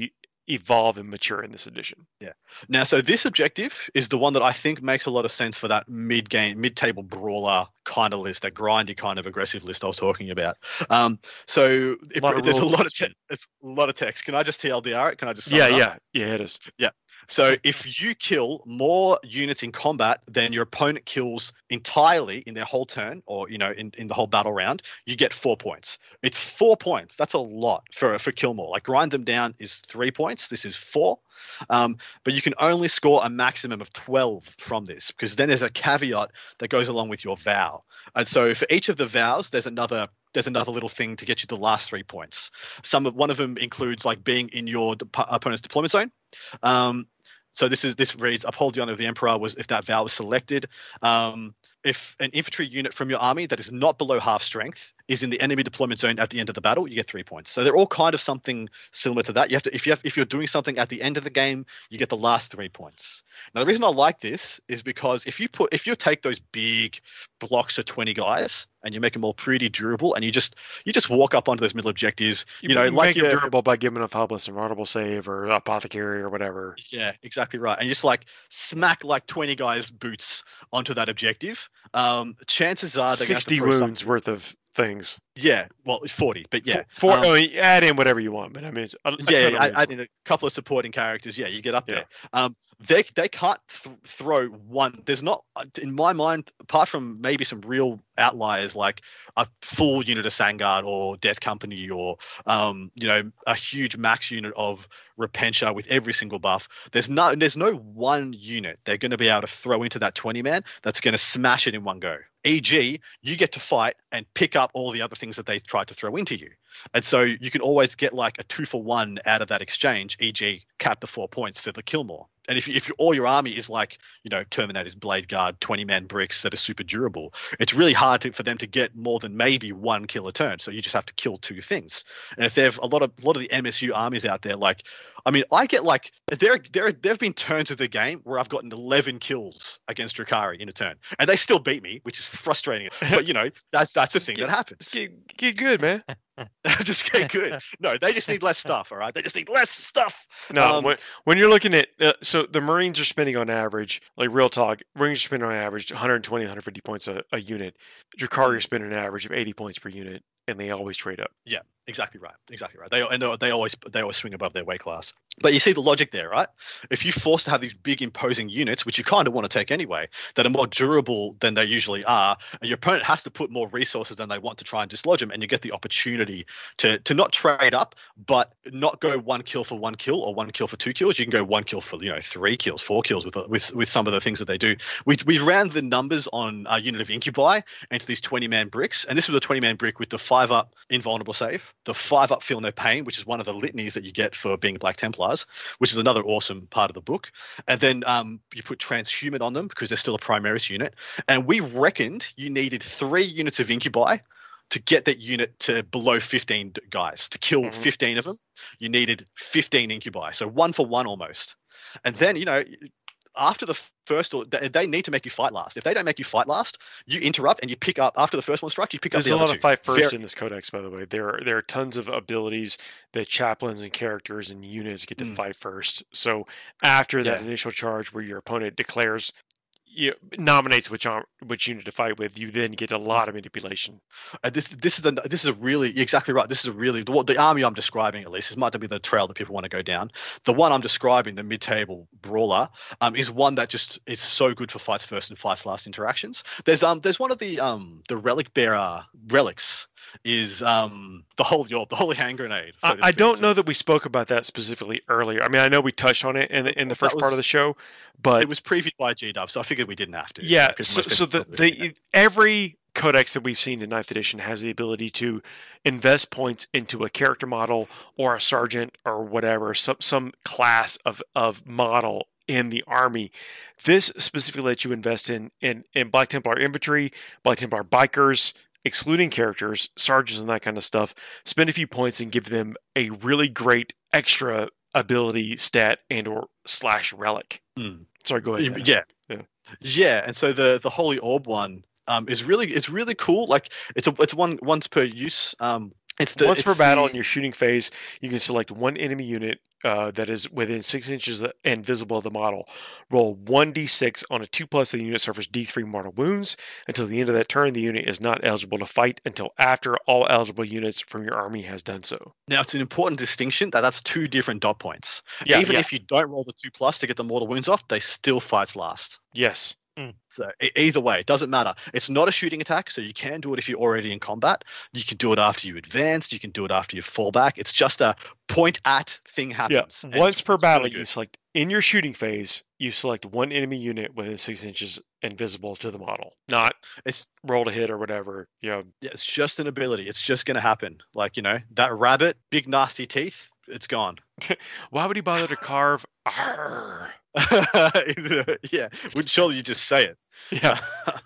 evolve and mature in this edition.
Yeah. Now, so this objective is the one that I think makes a lot of sense for that mid-game, mid-table brawler kind of list, that grindy kind of aggressive list I was talking about. Um, so if,
A lot of
there's a
rules.
lot of te- there's a lot of text. Can I just T L D R it? Can I just sum
Yeah,
it up?
yeah, yeah, it is.
So if you kill more units in combat than your opponent kills entirely in their whole turn, or you know, in, in the whole battle round, you get four points. It's four points. That's a lot for for kill more. Like grind them down is three points. This is four. Um, but you can only score a maximum of twelve from this, because then there's a caveat that goes along with your vow. And so for each of the vows, there's another there's another little thing to get you the last three points. Some of one of them includes like being in your de- opponent's deployment zone. Um, so this is this reads: uphold the honor of the emperor was if that vow was selected. Um, if an infantry unit from your army that is not below half strength is in the enemy deployment zone at the end of the battle, you get three points. So they're all kind of something similar to that. You have to if you have, if you're doing something at the end of the game, you get the last three points. Now the reason I like this is because if you put if you take those big blocks of twenty guys and you make them all pretty durable, and you just you just walk up onto those middle objectives, you,
You,
know,
you
like
make it
your-
durable by giving them a helpless and vulnerable save or apothecary or whatever.
Yeah, exactly right. And you just like smack like twenty guys' boots onto that objective. Um, chances are they're
Sixty
gonna have to throw
wounds worth of things.
some- Yeah, well, forty, but yeah,
Four,
Um,
oh, you add in whatever you want, but I mean, it's a, a
yeah,
ton of
yeah,
wounds.
add in a couple of supporting characters. Yeah, you get up
Yeah.
there. Um, they they can't th- throw one. There's not, in my mind, apart from maybe some real outliers like a full unit of Sangard or Death Company, or um, you know, a huge max unit of Repentia with every single buff. There's no there's no one unit they're going to be able to throw into that twenty man that's going to smash it in one go. for example, you get to fight and pick up all the other things that they tried to throw into you. And so you can always get like a two for one out of that exchange, for example, cap the four points for the kill more. And if you, if you, all your army is like, you know, Terminator's Blade Guard, twenty man bricks that are super durable, it's really hard to, for them to get more than maybe one kill a turn. So you just have to kill two things. And if there's a lot of a lot of the M S U armies out there, like, I mean, I get like there there there have been turns of the game where I've gotten eleven kills against Drukhari in a turn, and they still beat me, which is frustrating. But you know, that's that's the thing
get-
that happens.
Just get, get good, man.
Just get good. No, they just need less stuff. All right, they just need less stuff.
No,
Um,
when, when you're looking at uh, so the Marines are spending on average, like real talk, Marines are spending on average one hundred twenty, one hundred fifty points a, a unit. Drukhari are spending an average of eighty points per unit, and they always trade up.
Yeah, exactly right. Exactly right. They and they- they always they always swing above their weight class. But you see the logic there, right? If you're forced to have these big imposing units, which you kind of want to take anyway, that are more durable than they usually are, and your opponent has to put more resources than they want to try and dislodge them, and you get the opportunity to to not trade up, but not go one kill for one kill or one kill for two kills. You can go one kill for, you know, three kills, four kills with with with some of the things that they do. We we ran the numbers on a unit of Incubi into these twenty man bricks, and this was a twenty man brick with the five up invulnerable save, the five up feel no pain, which is one of the litanies that you get for being Black Templars, which is another awesome part of the book. And then um, you put transhuman on them because they're still a Primaris unit. And we reckoned you needed three units of Incubi to get that unit to below fifteen guys. To kill
Mhm.
fifteen of them, you needed fifteen Incubi. So one for one almost. And then, you know, after the first, or they they need to make you fight last. If they don't make you fight last, you interrupt and you pick up, after the first one strikes, you pick up
There's
the
a
other
lot
two.
of fight first
Very-
in this codex, by the way. There are, there are tons of abilities that chaplains and characters and units get to
Mm.
fight first. So after that
Yeah.
initial charge where your opponent declares, you, nominates which arm, which unit to fight with, you then get a lot of manipulation.
And this this is a this is a really you're exactly right. This is a really the, the army I'm describing, at least, this might be the trail that people want to go down. The one I'm describing, the mid-table brawler, um, is one that just is so good for fights first and fights last interactions. There's um there's one of the um the relic bearer relics is um the holy orb, the holy hand grenade. so
I,
to
I
speak.
don't know that we spoke about that specifically earlier. I mean, I know we touched on it in the, in the
That
first part of
was-
the show, but
It was previewed by G Dub, so I figured we didn't have to.
yeah.
because
So,
most
so
people
the,
probably
the every codex that we've seen in ninth edition has the ability to invest points into a character model or a sergeant or whatever, some some class of of model in the army. This specifically lets you invest in in, in Black Templar infantry, Black Templar bikers, excluding characters, sergeants, and that kind of stuff. Spend a few points and give them a really great extra ability stat and or slash relic.
Mm.
Sorry, go ahead.
Yeah.
Yeah.
Yeah, and so the the Holy Orb one um, is really is really cool. Like it's a it's one once per use um, It's the,
Once
it's
per battle
the,
in your shooting phase, you can select one enemy unit uh, that is within six inches and visible of the model. Roll one d six on a two plus. The unit suffers d three mortal wounds. Until the end of that turn, the unit is not eligible to fight until after all eligible units from your army has done so.
Now, it's an important distinction that that's two different dot points.
Yeah,
Even
yeah.
if you don't roll the two plus to get the mortal wounds off, they still fights last.
Yes.
So e- either way, it doesn't matter. It's not a shooting attack, so you can do it if you're already in combat. You can do it after you advance. You can do it after you fall back. It's just a point at thing happens.
Yeah.
And
Once
it's-
per
it's
battle,
really
you
good.
select in your shooting phase. You select one enemy unit within six inches and visible to the model, not
It's
roll to hit or whatever. You know,
yeah, it's just an ability. It's just going to happen. Like, you know, that rabbit, big nasty teeth, it's gone.
why would he bother to carve? Arr.
Yeah, would surely you just say it.
Yeah.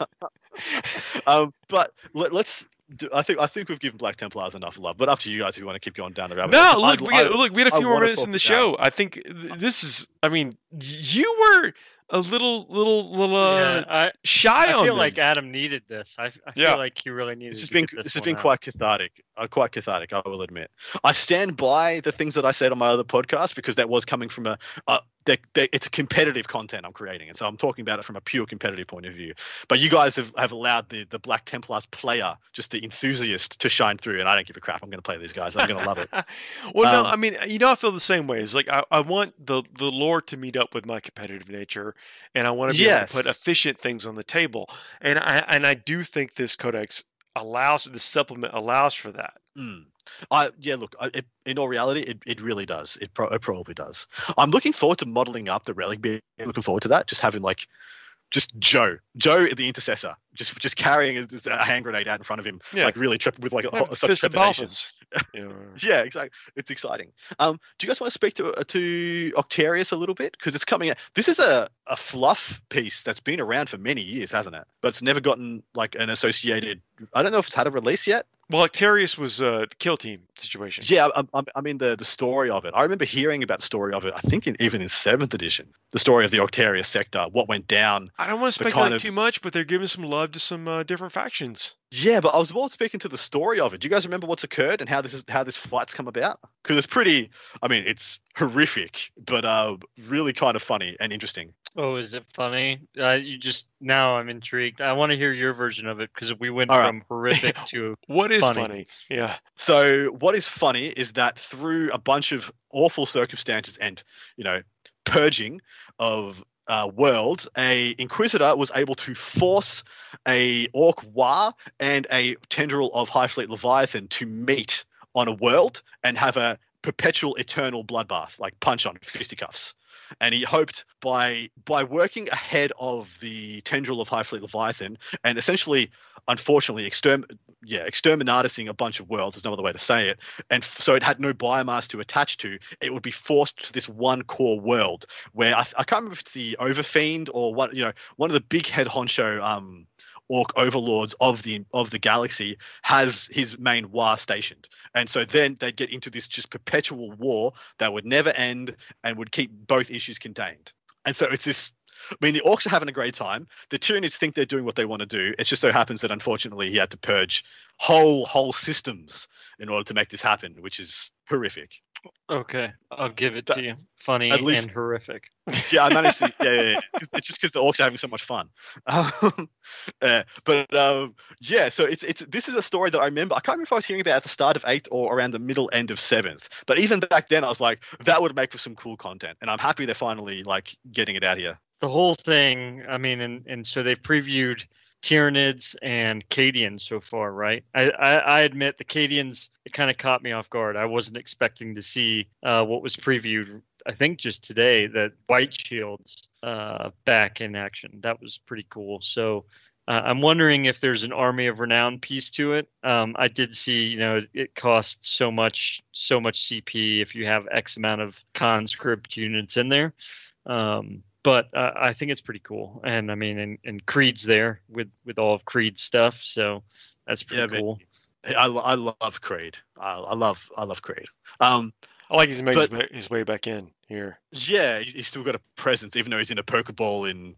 um, but let, let's. Do, I think I think we've given Black Templars enough love. But up to you guys if you want to keep going down the rabbit
No,
hole.
look,
I'd-
we had,
I-
look, we had a
I
few more
wanna
minutes
talk
in the
about-
show. I think th- this is. I mean, you were a little, little, little uh,
yeah, I,
shy
I
on
feel
them.
like Adam needed this. I, I
Yeah.
feel like he really needed
This has
to
been
get this,
this has
one
been
out.
quite cathartic. Uh, quite cathartic, I will admit. I stand by the things that I said on my other podcast because that was coming from a. Uh, they, they, it's a competitive content I'm creating, and so I'm talking about it from a pure competitive point of view. But you guys have, have allowed the the Black Templars player, just the enthusiast, to shine through, and I don't give a crap. I'm going to play these guys. I'm going to love it.
well, no,
Um,
I mean, you know, I feel the same way. It's like I, I want the the lore to meet up with my competitive nature, and I want to be able to put
Yes.
efficient things on the table. And I and I do think this codex allows this supplement allows for that.
Mm. I yeah, look. I, it, in all reality, it, it really does. It, pro, it probably does. I'm looking forward to modeling up the relic being. Looking forward to that. Just having like, just Joe, Joe the intercessor, just just carrying a, just a hand grenade out in front of him,
Yeah.
like really trip with like a,
Yeah,
such
Fist of
trepidation.
Balthus. You know,
Yeah, exactly. It's exciting. Um, do you guys want to speak to uh, to Octarius a little bit because it's coming out? This is a, a fluff piece that's been around for many years, hasn't it? But it's never gotten like an associated. I don't know if it's had a release yet.
well, Octarius was uh, the kill team situation.
Yeah, I, I, I mean the the story of it. I remember hearing about the story of it. I think in, even in seventh edition, the story of the Octarius sector, what went down.
I don't want to
The
speculate
kind of-
too much, but they're giving some love to some uh, different factions.
Yeah, but I was more speaking to the story of it. Do you guys remember what's occurred and how this is how this fight's come about? Because it's pretty. I mean, it's horrific, but uh, really kind of funny and interesting.
Oh, is it funny? Uh, you just now I'm intrigued. I want to hear your version of it because we went
All right.
from horrific to
What is
Funny.
funny? Yeah.
So what is funny is that through a bunch of awful circumstances and, you know, purging of uh, worlds, a Inquisitor was able to force a Orc War and a tendril of High Fleet Leviathan to meet on a world and have a perpetual eternal bloodbath, like punch on fisticuffs. And he hoped by by working ahead of the tendril of High Fleet Leviathan and essentially, unfortunately, exterm yeah, exterminatising a bunch of worlds, there's no other way to say it, and f- so it had no biomass to attach to, it would be forced to this one core world where I, I can't remember if it's the Overfiend or what, you know, one of the big head honcho um orc overlords of the of the galaxy has his main war stationed, and so then they'd get into this just perpetual war that would never end and would keep both issues contained. And so it's this. I mean, the orcs are having a great time. The Tyranids think they're doing what they want to do. It just so happens that unfortunately he had to purge whole whole systems in order to make this happen, which is horrific.
okay. I'll give it
That-
to you. Funny
at least-
and horrific.
Yeah, I managed to. Yeah, yeah, yeah. 'Cause it's just because the orcs are having so much fun. Um, uh, but um, yeah, so it's it's this is a story that I remember. I can't remember if I was hearing about it at the start of eighth or around the middle end of seventh. But even back then, I was like, that would make for some cool content, and I'm happy they're finally like getting it out here.
The whole thing, I mean, and, and so they previewed Tyranids and Cadians so far, right? I, I, I admit the Cadians, it kind of caught me off guard. I wasn't expecting to see uh, what was previewed, I think just today, that White Shields uh, back in action. That was pretty cool. So uh, I'm wondering if there's an Army of Renown piece to it. Um, I did see, you know, it costs so much, so much C P if you have X amount of conscript units in there. Um, But uh, I think it's pretty cool, and I mean, and, and Creed's there with, with all of Creed's stuff, so that's pretty
Yeah, but-
cool.
I, lo- I love Creed. I, I love I love Creed. Um,
I like he's made
But-
his, way- his way back in. here.
Yeah, he- he's still got a presence, even though he's in a Pokeball in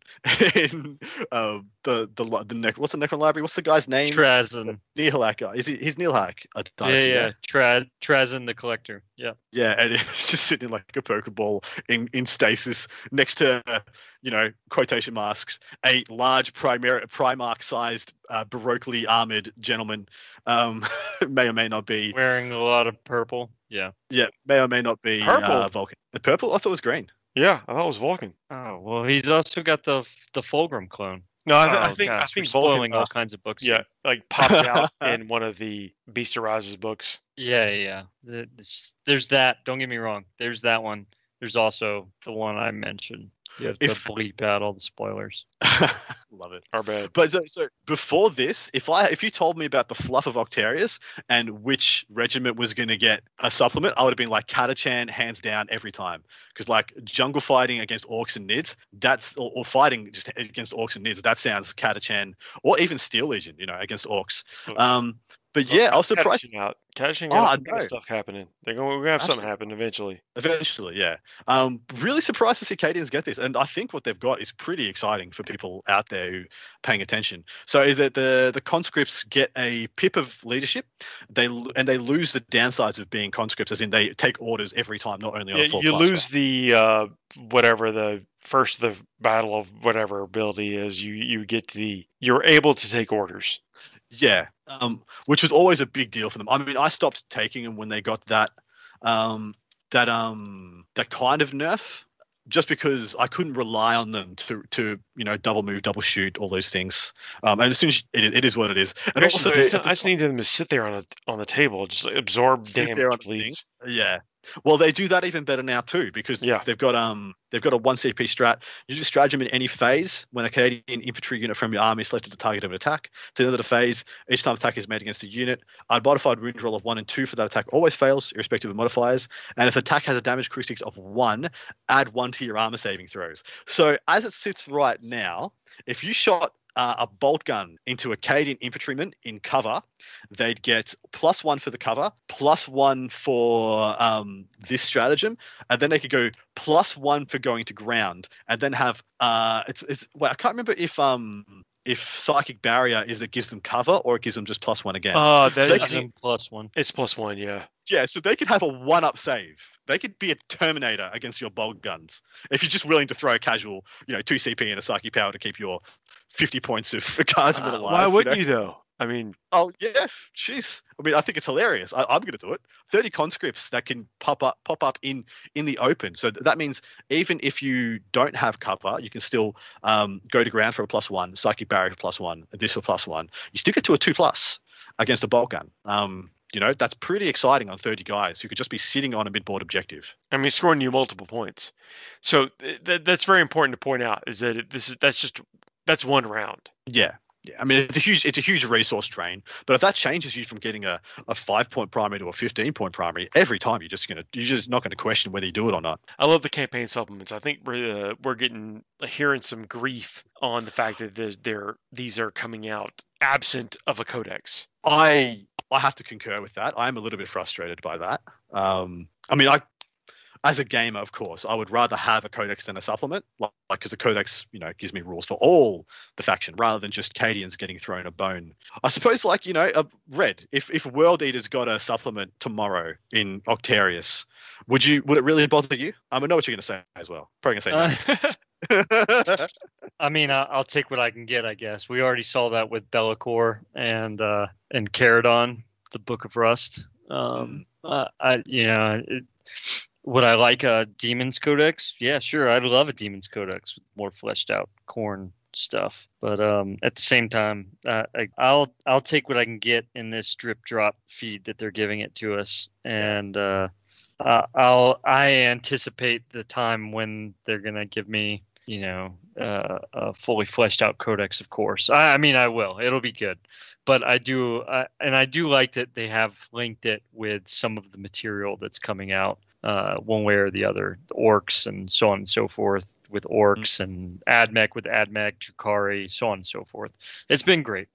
in uh, the the li- the nec- what's the Necron Library? What's the guy's name?
Trazen.
Neilhack guy. Is he? He's Neilhack. Uh,
Yeah,
Darcy,
yeah. Tra- Trazen the Collector. Yeah.
Yeah, and it's just sitting like a Pokeball in, in stasis next to, uh, you know, quotation marks, a large Primar- Primarch-sized, uh, Baroquely armored gentleman. Um, may or may not be.
Wearing a lot of purple. Yeah.
Yeah, may or may not be
Purple?
Uh, Vulcan. The purple? I thought it was green.
Yeah, I thought it was Vulcan.
Oh well, he's also got the the Fulgrim clone.
No, I, th-
oh,
I think I
gosh,
think
we're spoiling
Vulcan.
all
uh,
kinds of books.
yeah, like popped out in one of the Beast Arises books.
Yeah, yeah. The- this- There's that. Don't get me wrong. There's that one. There's also the one I mentioned. You have to
If-
bleep out all the spoilers.
Love it.
Our bad.
But so, so before this, if I if you told me about the fluff of Octarius and which regiment was going to get a supplement, I would have been like Catachan hands down every time. Because like jungle fighting against orcs and nids, that's or, or fighting just against orcs and nids, that sounds Catachan or even Steel Legion, you know, against orcs. Um, but yeah, I was surprised.
Catching out. Catching
Oh,
out.
I
some kind of
know.
stuff happening. They're going. We're gonna have something
Absolutely.
happen eventually.
Eventually, yeah. Um, really surprised to see Cadians get this, and I think what they've got is pretty exciting for people out there who are paying attention. So, is that the the conscripts get a pip of leadership, they l- and they lose the downsides of being conscripts, as in they take orders every time, not only on a
Yeah,
full
you
class
lose the uh, whatever the first the battle of whatever ability is. You you get the you're able to take orders.
Yeah, um, which was always a big deal for them. I mean, I stopped taking them when they got that um, that um, that kind of nerf, just because I couldn't rely on them to to you know double move, double shoot, all those things. Um, and as soon as it, it is what it is. And
Actually,
also,
just-
at the
I just need them to sit there on a on the table, just absorb
Sit there
damage,
on the thing.
please.
Yeah. Well, they do that even better now too, because
Yeah.
they've got um they've got a one C P strat. You just stratagem in any phase when a Canadian infantry unit from your army is selected to target of an attack. To the end of the phase, each time attack is made against a unit, a modified wound roll of one and two for that attack always fails, irrespective of modifiers. And if the attack has a damage characteristic of one, add one to your armor saving throws. So as it sits right now, if you shot uh, a bolt gun into a Canadian infantryman in cover, they'd get plus one for the cover, plus one for um, this stratagem, and then they could go plus one for going to ground, and then have uh, it's it's. Well, I can't remember if um if psychic barrier is it gives them cover or it gives them just plus one again.
Uh, that
So they
is-
can-
Seven plus one.
it's plus one, yeah.
Yeah, so they could have a one-up save. They could be a Terminator against your bolt guns if you're just willing to throw a casual, you know, two C P and a psychic power to keep your fifty points of guardsmen
Uh,
alive.
why
you
wouldn't
know?
you though? I mean,
Oh yeah, jeez. I mean, I think it's hilarious. I, I'm going to do it. thirty conscripts that can pop up, pop up in in the open. So th- that means even if you don't have cover, you can still um, go to ground for a plus one, psychic barrier for plus one, additional plus one. You still get to a two plus against a bolt gun. Um, you know, that's pretty exciting on thirty guys who could just be sitting on a mid-board objective.
I mean, scoring you multiple points. So th- th- that's very important to point out. Is that it, this is that's just that's one round.
Yeah. Yeah, I mean it's a huge it's a huge resource drain, but if that changes you from getting a, a five point primary to a fifteen point primary every time, you're just gonna you're just not gonna question whether you do it or not.
I love the campaign supplements. I think we're uh, we're getting hearing some grief on the fact that they're, they're these are coming out absent of a codex.
I I have to concur with that. I am a little bit frustrated by that. Um, I mean, I as a gamer, of course, I would rather have a codex than a supplement, like because a codex, you know, gives me rules for all the faction rather than just Cadians getting thrown a bone. I suppose, like you know, a Red. If if World Eaters got a supplement tomorrow in Octarius, would you? Would it really bother you? I mean, I know what you're going to say as well. Probably going to say no.
Uh, I mean, I- I'll take what I can get, I guess. We already saw that with Bellacore and uh, and Caradon, the Book of Rust. Um, uh, I, you know, it, would I like a Demon's Codex? Yeah, sure. I'd love a Demon's Codex with more fleshed out corn stuff. But um, at the same time, uh, I, I'll I'll take what I can get in this drip drop feed that they're giving it to us, and uh, uh, I'll I anticipate the time when they're gonna give me, you know, uh, a fully fleshed out codex. Of course, I, I mean I will. It'll be good, but I do, uh, and I do like that they have linked it with some of the material that's coming out, uh, one way or the other. Orcs and so on and so forth with orcs, and AdMech with AdMech, Drukhari, so on and so forth. It's been great.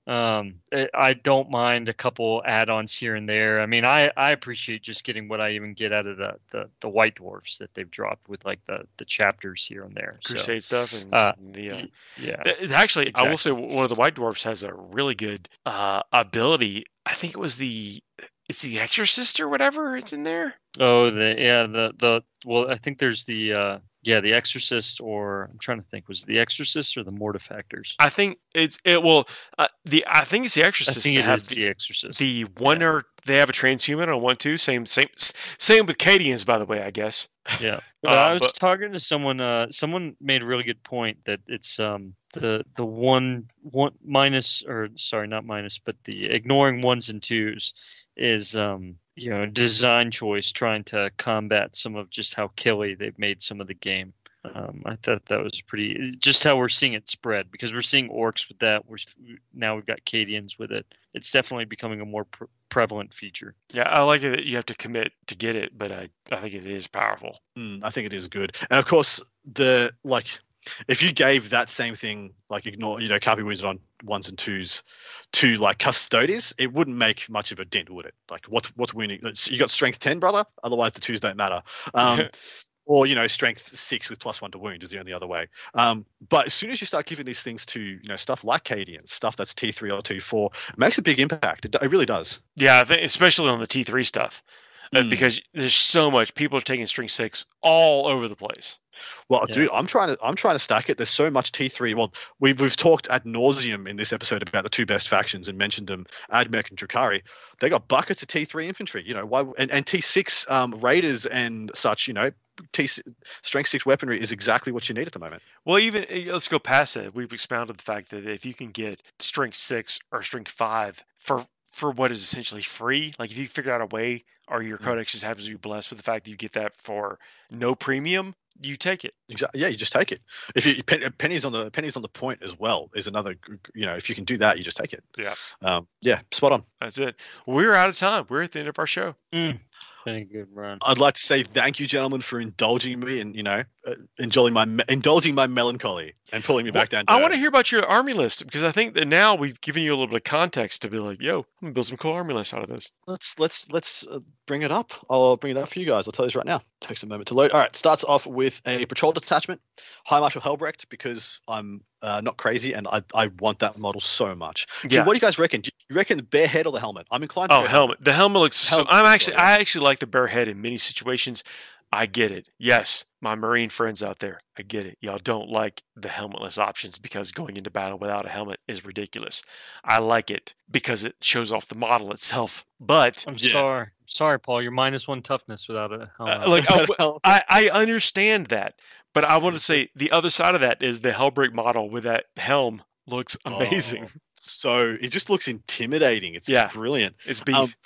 Um, I I don't mind a couple add-ons here and there. I mean, I, I appreciate just getting what I even get out of the, the, the White Dwarfs that they've dropped with like the, the chapters here and there.
Crusade
so,
stuff. And
uh,
the, uh,
yeah.
it- actually,
exactly.
I will say one of the White Dwarfs has a really good uh, ability. I think it was the it's the Exorcist or whatever. It's in there.
Oh, the yeah the the well, I think there's the uh, yeah the Exorcist, or I'm trying to think, was it the Exorcist or the Mortifactors?
I think it's it. Well, uh, the I think it's the
I
Exorcist.
think
that
it
have
is
the,
the Exorcist.
the one or they have a transhuman on one too. Same same same with Cadians, by the way. I guess.
Yeah,
Uh,
but I was
but-
talking to someone. Uh, someone made a really good point that it's um the the one one minus or sorry not minus but the ignoring ones and twos is um you know design choice trying to combat some of just how killy they've made some of the game. Um, I thought that was pretty just how we're seeing it spread, because we're seeing orcs with that. We're now we've got Cadians with it. It's definitely becoming a more pre- prevalent feature.
Yeah, I like it that you have to commit to get it, but I I think it is powerful.
Mm, I think it is good. And of course, the like, if you gave that same thing, like ignore, you know, Carpy Wizard on ones and twos to like Custodes, it wouldn't make much of a dent, would it? Like, what's what's winning? You got strength ten, brother. Otherwise, the twos don't matter. Um, or you know, strength six with plus one to wound is the only other way. Um, but as soon as you start giving these things to you know stuff like Cadians, stuff that's T three or T four, it makes a big impact. It, it really does.
Yeah, I think especially on the T three stuff, uh,
Mm.
because there's so much people are taking string six all over the place.
Well,
Yeah.
dude, I'm trying to I'm trying to stack it. There's so much T three. Well, we've we've talked ad nauseum in this episode about the two best factions and mentioned them, Admech and Drukhari. They got buckets of T three infantry, you know, why and, and T six um, raiders and such, you know, T strength six weaponry is exactly what you need at the moment.
Well, even uh, let's go past that. We've expounded the fact that if you can get strength six or strength five for for what is essentially free, like if you figure out a way, or your
Mm.
codex just happens to be blessed with the fact that you get that for no premium, you take it.
Exactly. Yeah, you just take it. If you pen, pennies on the pennies on the point as well is another. You know, if you can do that, you just take it.
Yeah.
Um, yeah, spot on.
That's it. We're out of time. We're at the end of our show.
Been a good run.
I'd like to say thank you, gentlemen, for indulging me and you know, uh, enjoying my me- indulging my melancholy and pulling me back down. To
I want to
earth.
hear about your army list, because I think that now we've given you a little bit of context to be like, yo, I'm gonna build some cool army lists out of this.
Let's let's let's uh, bring it up. I'll bring it up for you guys. I'll tell you this right now. Takes a moment to load. All right, starts off with a patrol detachment, High Marshal Helbrecht, because I'm uh, not crazy and I I want that model so much. Dude,
Yeah.
what do you guys reckon? Do you reckon the bare head or the helmet? I'm inclined. to
Oh,
go
helmet. The helmet looks. So,
Helmet
I'm
looks
actually.
good.
I actually like the bare head in many situations. I get it. Yes, my Marine friends out there, I get it. Y'all don't like the helmetless options because going into battle without a helmet is ridiculous. I like it because it shows off the model itself. But
I'm
Yeah.
sorry, sorry, Paul. You're minus one toughness without a helmet.
uh, like I,
Hell-
I, I understand that, but I want to say the other side of that is the Hellbreak model with that helm looks amazing.
Oh, so it just looks intimidating. It's
Yeah.
brilliant.
It's beef.
Um,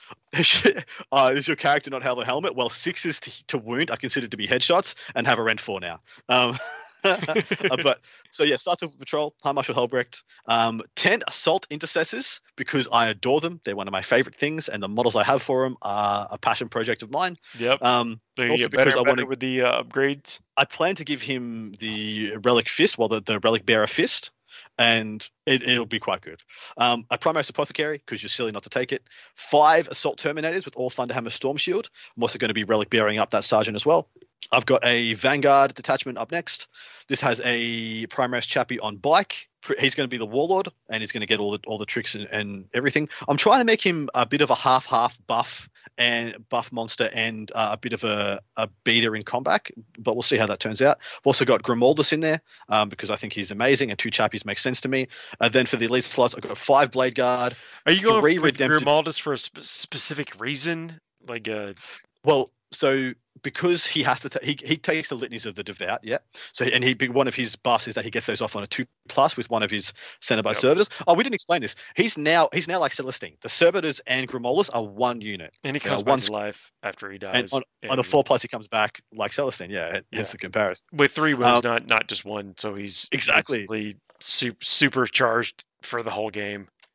uh, is your character not have a helmet? Well, sixes to, to wound are considered to be headshots and have a rend four now. Um, uh, but so yeah, starts with patrol, High Marshal Helbrecht. Um, ten assault intercessors because I adore them. They're one of my favorite things, and the models I have for them are a passion project of mine.
yep.
Um,
They
also
get better,
because I
and better
wanna-
with the uh, upgrades.
I plan to give him the relic fist, well, the, the relic bearer fist, and it, it'll be quite good. Um, a Primaris Apothecary, because you're silly not to take it. Five Assault Terminators with all Thunderhammer Storm Shield. I'm also going to be relic bearing up that sergeant as well. I've got a Vanguard detachment up next. This has a Primaris Chappie on bike. Pr- He's going to be the Warlord, and he's going to get all the all the tricks and, and everything. I'm trying to make him a bit of a half-half buff and buff monster and uh, a bit of a, a beater in combat, but we'll see how that turns out. I've also got Grimaldus in there um, because I think he's amazing, and two Chappies make sense to me. And then for the elite slots, I've got five Blade Guard.
Are you going
three
with
redemptive-
Grimaldus for a sp- specific reason? Like, uh,
Well, so because he has to, ta- he he takes the litanies of the devout, yeah. So and he one of his buffs is that he gets those off on a two plus with one of his Cenobite
Yep.
servitors. Oh, we didn't explain this. He's now he's now like Celestine. The servitors and Grimolus are one unit,
and he
Yeah,
comes back
one's-
to life after he dies.
and on, on a
and
four plus he comes back like Celestine. Yeah, hence
Yeah.
the comparison.
with three wounds,
um,
not not just one. So he's
Exactly.
basically su- supercharged for the whole game.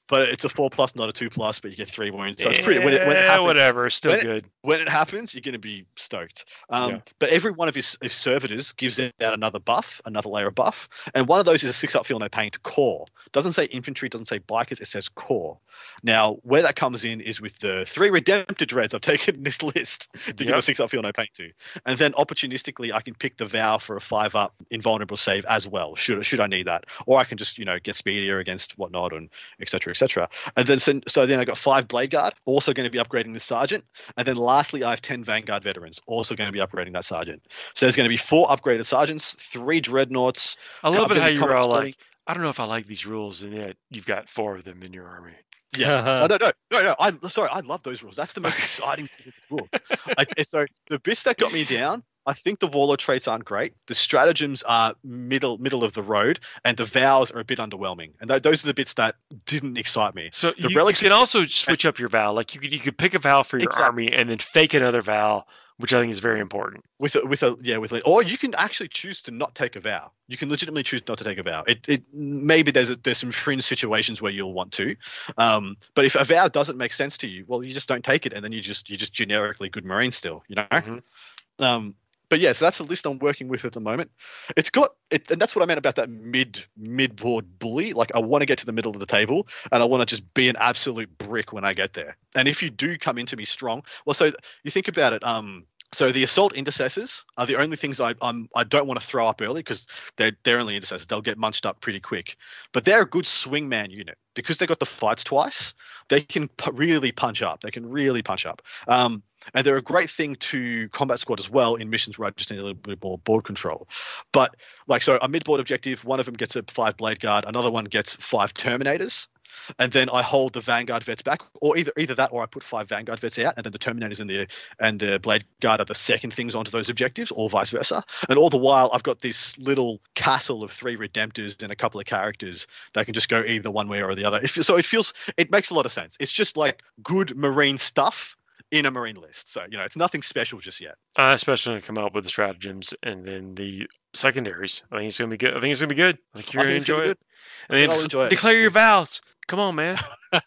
but it's a four plus, not a two plus, but you get three wounds. So it's pretty. When it, when it
Yeah,
happens,
whatever. It's still
when it-
good.
when it happens, you're going to be stoked. Um,
Yeah.
But every one of his, his servitors gives out another buff, another layer of buff, and one of those is a six up, feel no pain to core. Doesn't say infantry, doesn't say bikers, it says core. Now, where that comes in is with the three redemptor dreads I've taken in this list to give
Yep.
a six up, feel no pain to, and then opportunistically I can pick the vow for a five up invulnerable save as well. Should should I need that, or I can just you know get speedier against whatnot and et cetera, et cetera. And then so, so then I got five blade guard, also going to be upgrading the sergeant, and then lastly I have ten Vanguard veterans, also going to be upgrading that sergeant. So there's going to be four upgraded sergeants, three dreadnoughts.
I love it
couple
how
of
you're
combat
all
squatting.
like, I don't know if I like these rules, and yet you've got four of them in your army.
Yeah. Oh, no, no, no, no. I sorry, I love those rules. That's the most exciting thing in the book. I, so the bits that got me down, I think the warlord traits aren't great. The stratagems are middle middle of the road, and the vows are a bit underwhelming. And th- those are the bits that didn't excite me.
So
The
you, you
relics-
can also switch up your vow. Like you could you could pick a vow for your
Exactly.
army and then fake another vow, which I think is very important.
With a, with a yeah with a, or you can actually choose to not take a vow. You can legitimately choose not to take a vow. It it maybe there's a, there's some fringe situations where you'll want to, um, but if a vow doesn't make sense to you, well, you just don't take it, and then you just you just generically good marine still, you know.
Mhm.
Um, but yeah, so that's the list I'm working with at the moment. It's got it, and that's what I meant about that mid mid board bully. Like I want to get to the middle of the table, and I want to just be an absolute brick when I get there. And if you do come into me strong, well, so you think about it. Um, so the assault intercessors are the only things I I'm I don't want to throw up early because they're they're only intercessors. They'll get munched up pretty quick. But they're a good swingman unit because they got the fights twice. They can p- really punch up. They can really punch up. Um, and they're a great thing to combat squad as well in missions where I just need a little bit more board control. But like, so a mid-board objective, one of them gets a five blade guard, another one gets five terminators, and then I hold the Vanguard vets back, or either either that, or I put five Vanguard vets out, and then the terminators and the and the blade guard are the second things onto those objectives, or vice versa. And all the while, I've got this little castle of three redemptors and a couple of characters that can just go either one way or the other. If, so it feels, it makes a lot of sense. It's just like good marine stuff in a marine list. So, you know, it's nothing special just yet.
I especially going to come up with the stratagems and then the secondaries. I think it's going to be good. I think it's going to be good. I think you're
I
going
think
to
it's gonna
enjoy
be
it.
I
And
think
then
I'll enjoy it.
declare your vows. Come on, man.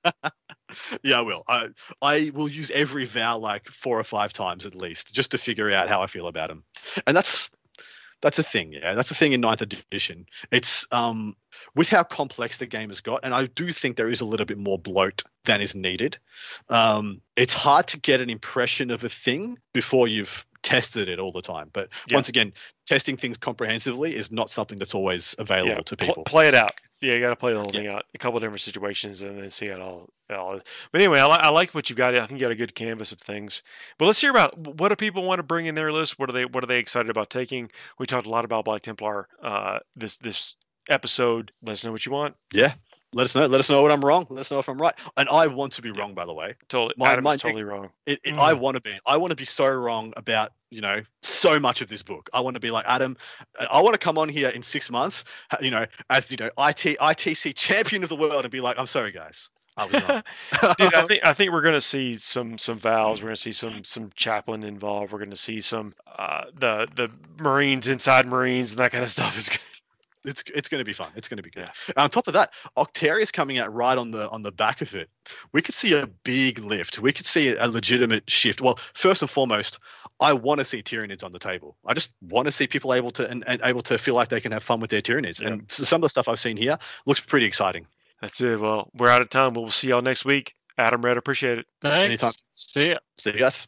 Yeah, I will. I I will use every vow like four or five times at least just to figure out how I feel about them. And that's that's a thing, yeah. That's a thing in ninth edition. It's um with how complex the game has got, and I do think there is a little bit more bloat than is needed. Um, it's hard to get an impression of a thing before you've tested it all the time. But
Yeah.
once again, testing things comprehensively is not something that's always available
Yeah,
to
pl-
people.
play it out. Yeah, you got to play the whole
Yeah.
thing out. A couple of different situations and then see it all. It all. But anyway, I, li- I like what you got. I think you got a good canvas of things. But let's hear about what do people want to bring in their list. What are they What are they excited about taking? We talked a lot about Black Templar uh, this this episode. Let us know what you want.
Yeah. Let us know. Let us know what I'm wrong. Let us know if I'm right. And I want to be wrong, by the way.
Totally,
My-
Adam
my-
is totally wrong.
It, it,
Mm.
I want to be. I want to be so wrong about, you know, so much of this book. I want to be like Adam. I want to come on here in six months, you know, as, you know, I T, I T C champion of the world and be like, I'm sorry, guys. I was wrong.
Dude, I think I think we're going to see some some vows. We're going to see some some chaplain involved. We're going to see some uh, the the Marines inside Marines and that kind of stuff. Is
It's it's going to be fun. It's going to be good. And on top of that, Octarius coming out right on the on the back of it. We could see a big lift. We could see a legitimate shift. Well, first and foremost, I want to see Tyranids on the table. I just want to see people able to and, and able to feel like they can have fun with their Tyranids.
Yeah.
And so some of the stuff I've seen here looks pretty exciting.
That's it. Well, we're out of time. We'll see y'all next week. Adam, Red, appreciate it.
Thanks.
Anytime.
See ya.
See you guys.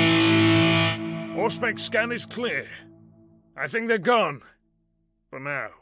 Auspex scan is clear. I think they're gone. For now.